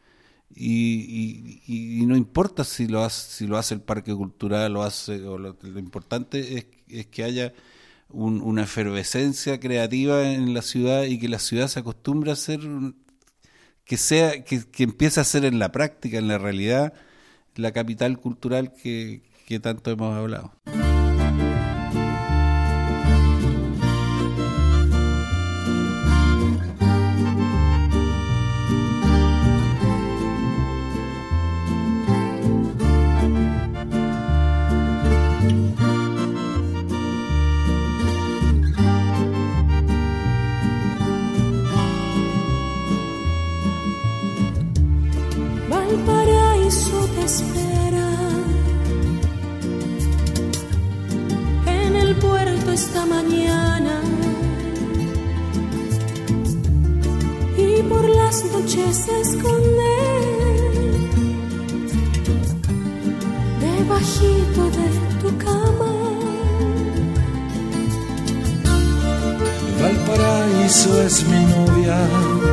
y no importa si lo hace el Parque Cultural, lo importante es que haya una efervescencia creativa en la ciudad y que la ciudad se acostumbre a ser que empiece a ser en la práctica, en la realidad, la capital cultural que tanto hemos hablado. Valparaíso te espera, en el puerto esta mañana, y por las noches se esconde debajito de tu cama. Valparaíso es mi novia,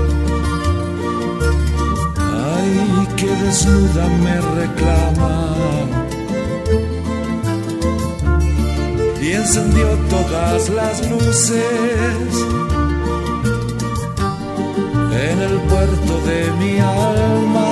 que desnuda me reclama, y encendió todas las luces en el puerto de mi alma.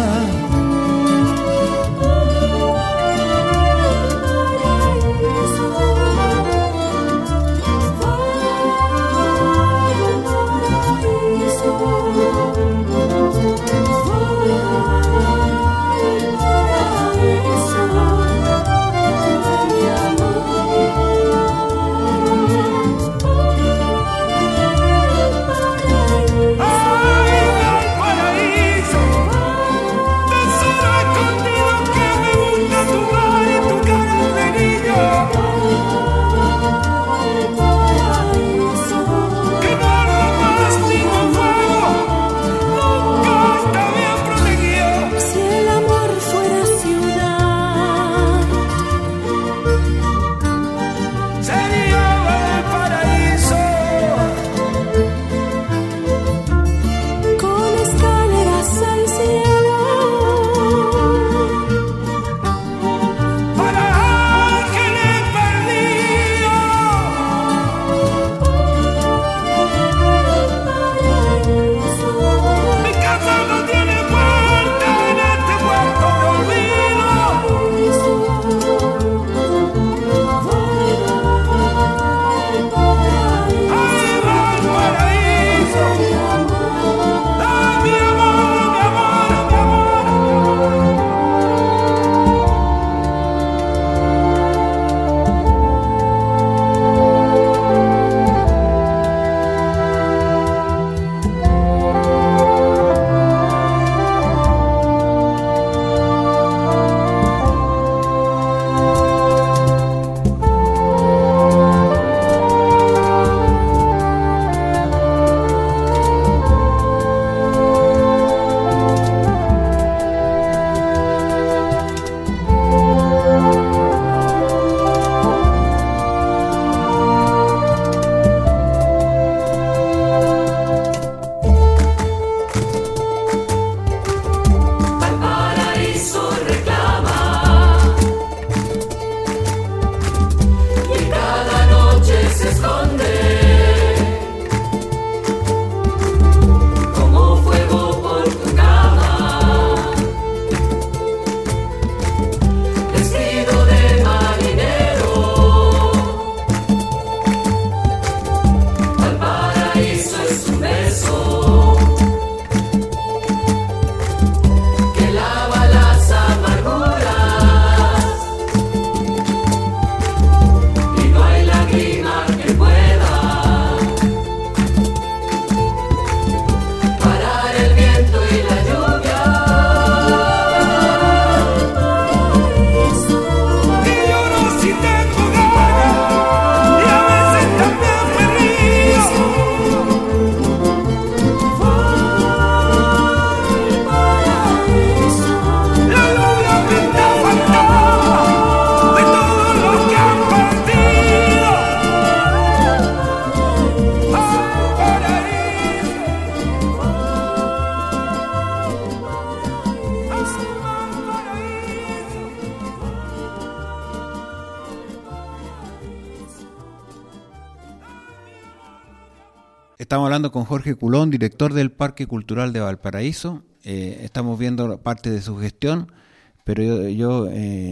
Estamos hablando con Jorge Culón, director del Parque Cultural de Valparaíso. Estamos viendo parte de su gestión, pero yo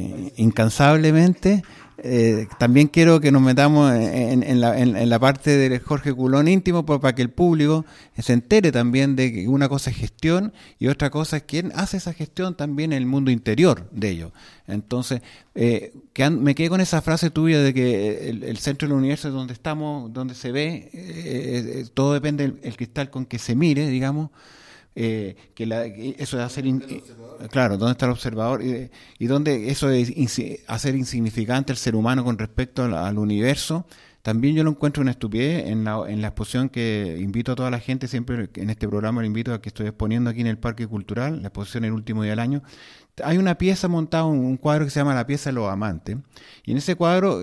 incansablemente también quiero que nos metamos en la parte de Jorge Culón íntimo para que el público se entere también de que una cosa es gestión y otra cosa es quién hace esa gestión también en el mundo interior de ellos. Entonces, me quedé con esa frase tuya de que el centro del universo es donde estamos, donde se ve, todo depende del cristal con que se mire, digamos. Eso de hacer claro, dónde está el observador y dónde eso de hacer insignificante el ser humano con respecto al universo, también yo lo encuentro una estupidez en la exposición que invito a toda la gente, siempre en este programa lo invito a que estoy exponiendo aquí en el Parque Cultural, la exposición el último día del año. Hay una pieza montada, un cuadro que se llama La pieza de los amantes, y en ese cuadro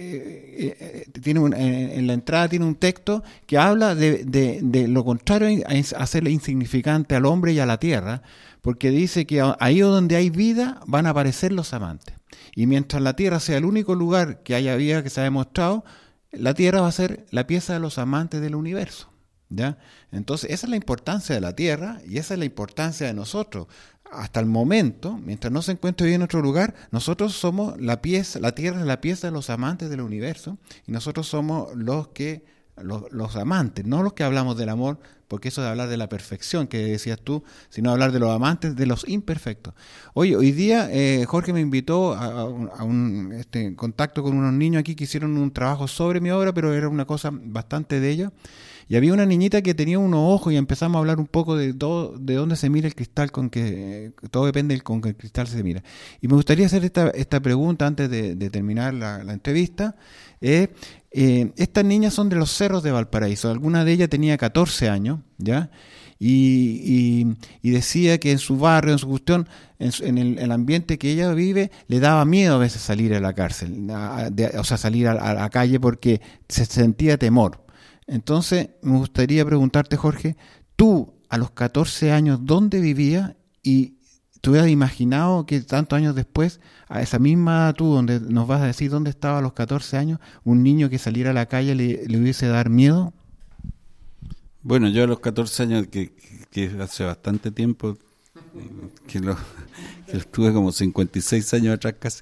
en la entrada tiene un texto que habla de lo contrario a hacerle insignificante al hombre y a la tierra, porque dice que ahí donde hay vida van a aparecer los amantes, y mientras la tierra sea el único lugar que haya vida que se ha demostrado, la tierra va a ser la pieza de los amantes del universo. ¿ya? Entonces, esa es la importancia de la tierra y esa es la importancia de nosotros. Hasta el momento, mientras no se encuentre bien en otro lugar, nosotros somos la pieza, la tierra es la pieza de los amantes del universo y nosotros somos los amantes, no los que hablamos del amor, porque eso de hablar de la perfección que decías tú, sino hablar de los amantes, de los imperfectos. Oye, hoy día Jorge me invitó a un contacto con unos niños aquí que hicieron un trabajo sobre mi obra, pero era una cosa bastante de ella. Y había una niñita que tenía unos ojos y empezamos a hablar un poco de dónde se mira el cristal, con que todo depende con que el cristal se mira. Y me gustaría hacer esta pregunta antes de terminar la entrevista. Estas niñas son de los cerros de Valparaíso. Alguna de ellas tenía 14 años, ¿ya? Y decía que en su barrio, en su cuestión, en el ambiente que ella vive, le daba miedo a veces salir a la cárcel, salir a la calle porque se sentía temor. Entonces, me gustaría preguntarte, Jorge, tú a los 14 años, ¿dónde vivías? Y ¿te hubieras imaginado que tantos años después, a esa misma edad tú, donde nos vas a decir dónde estaba a los 14 años, un niño que saliera a la calle le hubiese dar miedo? Bueno, yo a los 14 años, que hace bastante tiempo, que lo estuve como 56 años atrás casi,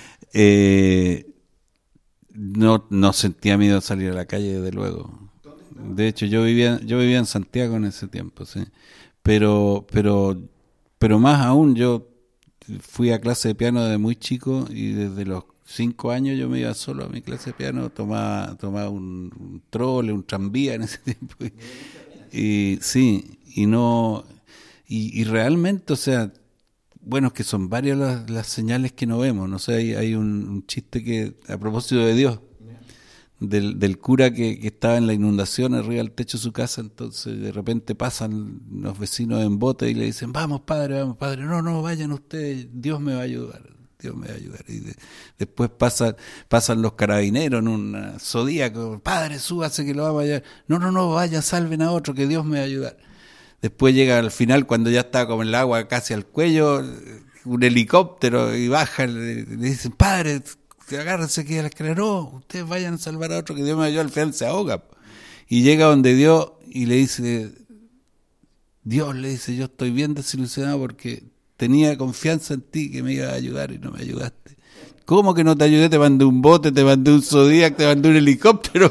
no sentía miedo a salir a la calle, desde luego. De hecho, yo vivía en Santiago en ese tiempo, sí. Pero más aún, yo fui a clase de piano desde muy chico y desde los 5 años yo me iba solo a mi clase de piano, tomaba un trole, un tranvía en ese tiempo. Y sí, y realmente, o sea, bueno, es que son varias las señales que no vemos, no sé, hay un chiste que, a propósito de Dios, del cura que estaba en la inundación arriba del techo de su casa, entonces de repente pasan los vecinos en bote y le dicen, vamos padre, no, vayan ustedes, Dios me va a ayudar. Y después pasan los carabineros en una Zodíaco, padre, súbase que lo vamos a ayudar. No, vaya, salven a otro, que Dios me va a ayudar. Después llega al final, cuando ya está como el agua casi al cuello, un helicóptero y baja, le dicen, padre, agárrense que a la escalera, no, ustedes vayan a salvar a otro, que Dios me ayuda, al final se ahoga. Y llega donde Dios y le dice, yo estoy bien desilusionado porque tenía confianza en ti que me ibas a ayudar y no me ayudaste. ¿Cómo que no te ayudé? Te mandé un bote, te mandé un Zodiac, te mandé un helicóptero.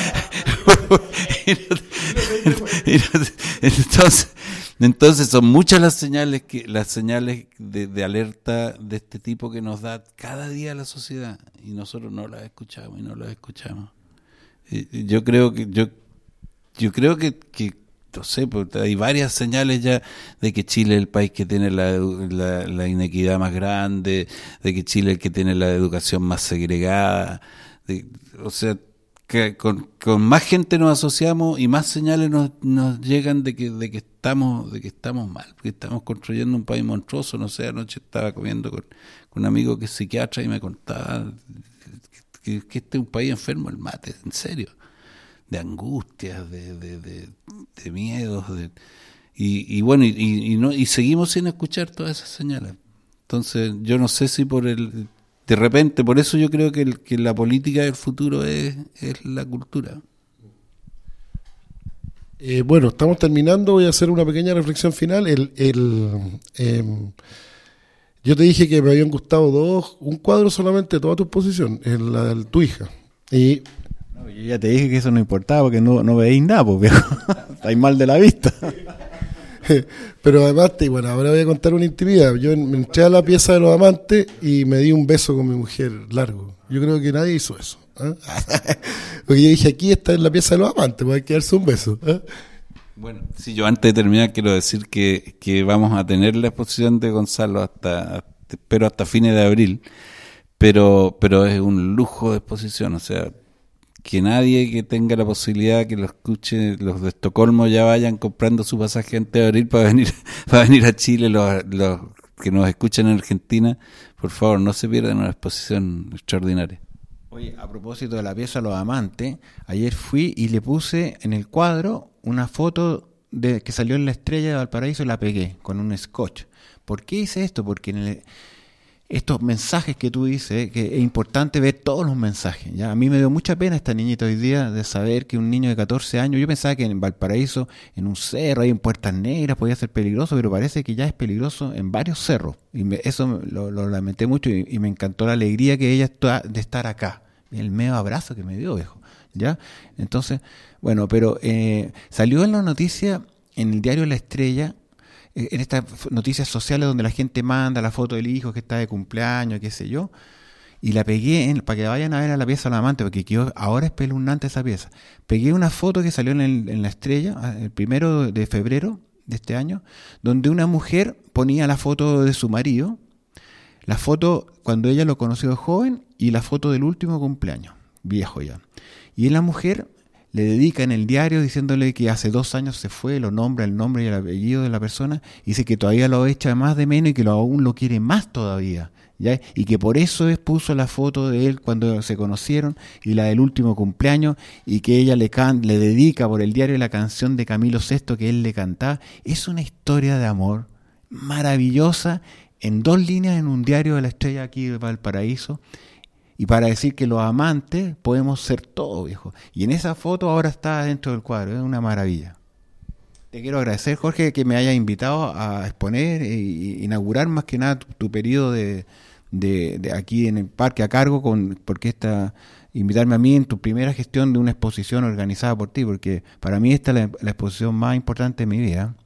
Entonces son muchas las señales de alerta de este tipo que nos da cada día la sociedad y nosotros no las escuchamos. Yo creo que no sé, pues hay varias señales ya de que Chile es el país que tiene la inequidad más grande, de que Chile es el que tiene la educación más segregada, o sea, que con más gente nos asociamos y más señales nos llegan de que estamos mal, porque estamos construyendo un país monstruoso. No sé, anoche estaba comiendo con un amigo que es psiquiatra y me contaba que este es un país enfermo, el mate, en serio, de angustias, de miedos, y seguimos sin escuchar todas esas señales. Entonces yo no sé si de repente, por eso yo creo que la política del futuro es la cultura. Bueno, estamos terminando, voy a hacer una pequeña reflexión final. Yo te dije que me habían gustado un cuadro solamente de toda tu exposición, la de tu hija. Y no, yo ya te dije que eso no importaba porque no veis nada, pues, viejo. Estáis mal de la vista. Pero además, bueno, ahora voy a contar una intimidad. Yo me entré a la pieza de los amantes y me di un beso con mi mujer largo. Yo creo que nadie hizo eso, ¿eh? Porque yo dije, aquí está en la pieza de los amantes, puede quedarse un beso, ¿eh? Bueno, sí, yo antes de terminar quiero decir que vamos a tener la exposición de Gonzalo espero hasta fines de abril, pero es un lujo de exposición, o sea, que nadie que tenga la posibilidad que lo escuche, los de Estocolmo ya vayan comprando su pasaje antes de abril para venir a Chile, los que nos escuchan en Argentina, por favor, no se pierdan una exposición extraordinaria. Oye, a propósito de la pieza Los Amantes, ayer fui y le puse en el cuadro una foto que salió en La Estrella de Valparaíso y la pegué con un scotch. ¿Por qué hice esto? Porque estos mensajes que tú dices, que es importante ver todos los mensajes. ¿Ya? A mí me dio mucha pena esta niñita hoy día de saber que un niño de 14 años, yo pensaba que en Valparaíso, en un cerro, ahí en Puertas Negras, podía ser peligroso, pero parece que ya es peligroso en varios cerros. Y eso lo lamenté mucho y me encantó la alegría que ella de estar acá. El medio abrazo que me dio, viejo. ¿Ya? Entonces, bueno, pero salió en la noticia, en el diario La Estrella, en estas noticias sociales donde la gente manda la foto del hijo que está de cumpleaños, qué sé yo, y la pegué para que vayan a ver a la pieza Alamante, porque ahora es espeluznante esa pieza. Pegué una foto que salió en La Estrella, el 1 de febrero de este año, donde una mujer ponía la foto de su marido, la foto cuando ella lo conoció de joven y la foto del último cumpleaños, viejo ya. Y la mujer le dedica en el diario diciéndole que hace 2 años se fue, lo nombra el nombre y el apellido de la persona, y dice que todavía lo echa más de menos y que aún lo quiere más todavía, ¿ya? Y que por eso puso la foto de él cuando se conocieron y la del último cumpleaños, y que ella le dedica por el diario la canción de Camilo VI que él le cantaba. Es una historia de amor maravillosa, en 2 líneas en un diario de La Estrella aquí de Valparaíso. Y para decir que los amantes podemos ser todo, viejo. Y en esa foto ahora está dentro del cuadro, es una maravilla. Te quiero agradecer, Jorge, que me hayas invitado a exponer e inaugurar más que nada tu periodo de aquí en el parque a cargo, porque invitarme a mí en tu primera gestión de una exposición organizada por ti, porque para mí esta es la exposición más importante de mi vida.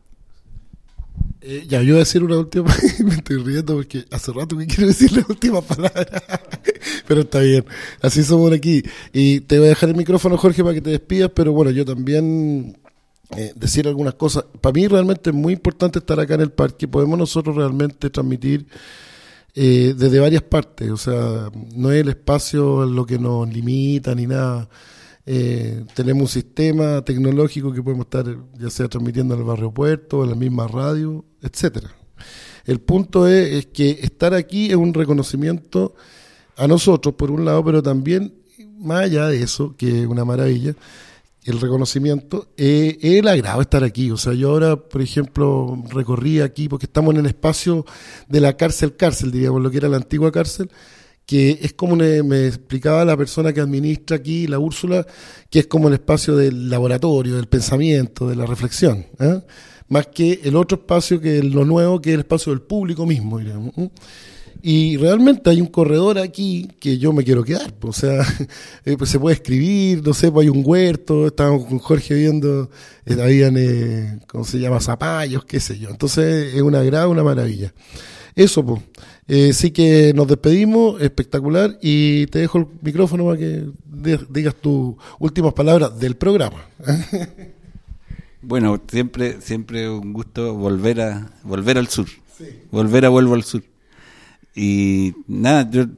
Ya, yo voy a decir una última, me estoy riendo porque hace rato que quiero decir la última palabra, pero está bien, así somos aquí. Y te voy a dejar el micrófono, Jorge, para que te despidas, pero bueno, yo también decir algunas cosas. Para mí realmente es muy importante estar acá en el parque, podemos nosotros realmente transmitir desde varias partes, o sea, no es el espacio lo que nos limita ni nada. Tenemos un sistema tecnológico que podemos estar ya sea transmitiendo en el barrio Puerto, en la misma radio, etcétera. El punto es que estar aquí es un reconocimiento a nosotros por un lado, pero también más allá de eso, que es una maravilla, el reconocimiento, el agrado de estar aquí. O sea, yo ahora, por ejemplo, recorrí aquí porque estamos en el espacio de la cárcel, diríamos, lo que era la antigua cárcel, que es como me explicaba la persona que administra aquí, la Úrsula, que es como el espacio del laboratorio, del pensamiento, de la reflexión, más que el otro espacio que es lo nuevo, que es el espacio del público mismo, digamos. Y realmente hay un corredor aquí que yo me quiero quedar, o sea, pues se puede escribir, no sé, pues hay un huerto, estábamos con Jorge viendo, habían, ¿cómo se llama?, zapallos, qué sé yo. Entonces es un agrado, una maravilla. Eso, pues. Sí que nos despedimos, espectacular, y te dejo el micrófono para que digas tus últimas palabras del programa. Bueno, siempre un gusto volver al sur, sí. Vuelvo al sur. Y nada, yo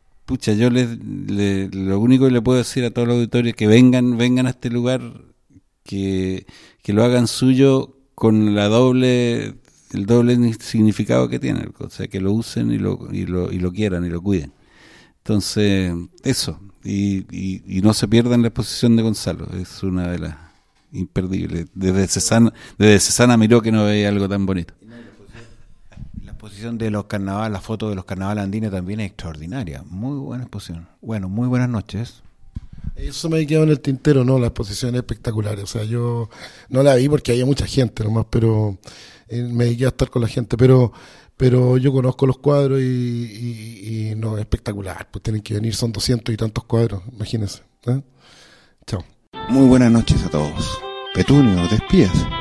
lo único que le puedo decir a todos los auditores es que vengan a este lugar, que lo hagan suyo con el doble significado que tiene, o sea, que lo usen y lo quieran y lo cuiden. Entonces, eso, y no se pierdan la exposición de Gonzalo, es una de las imperdibles. Desde Cesana miró que no veía algo tan bonito. La exposición de los carnavales, la foto de los carnavales andinos también es extraordinaria, muy buena exposición. Bueno, muy buenas noches. Eso me quedó en el tintero, no, la exposición es espectacular, o sea, yo no la vi porque había mucha gente nomás, pero me dediqué a estar con la gente, pero yo conozco los cuadros y no, es espectacular, pues tienen que venir, son 200 y tantos cuadros, imagínense. Chao. Muy buenas noches a todos. Petunio, despídase.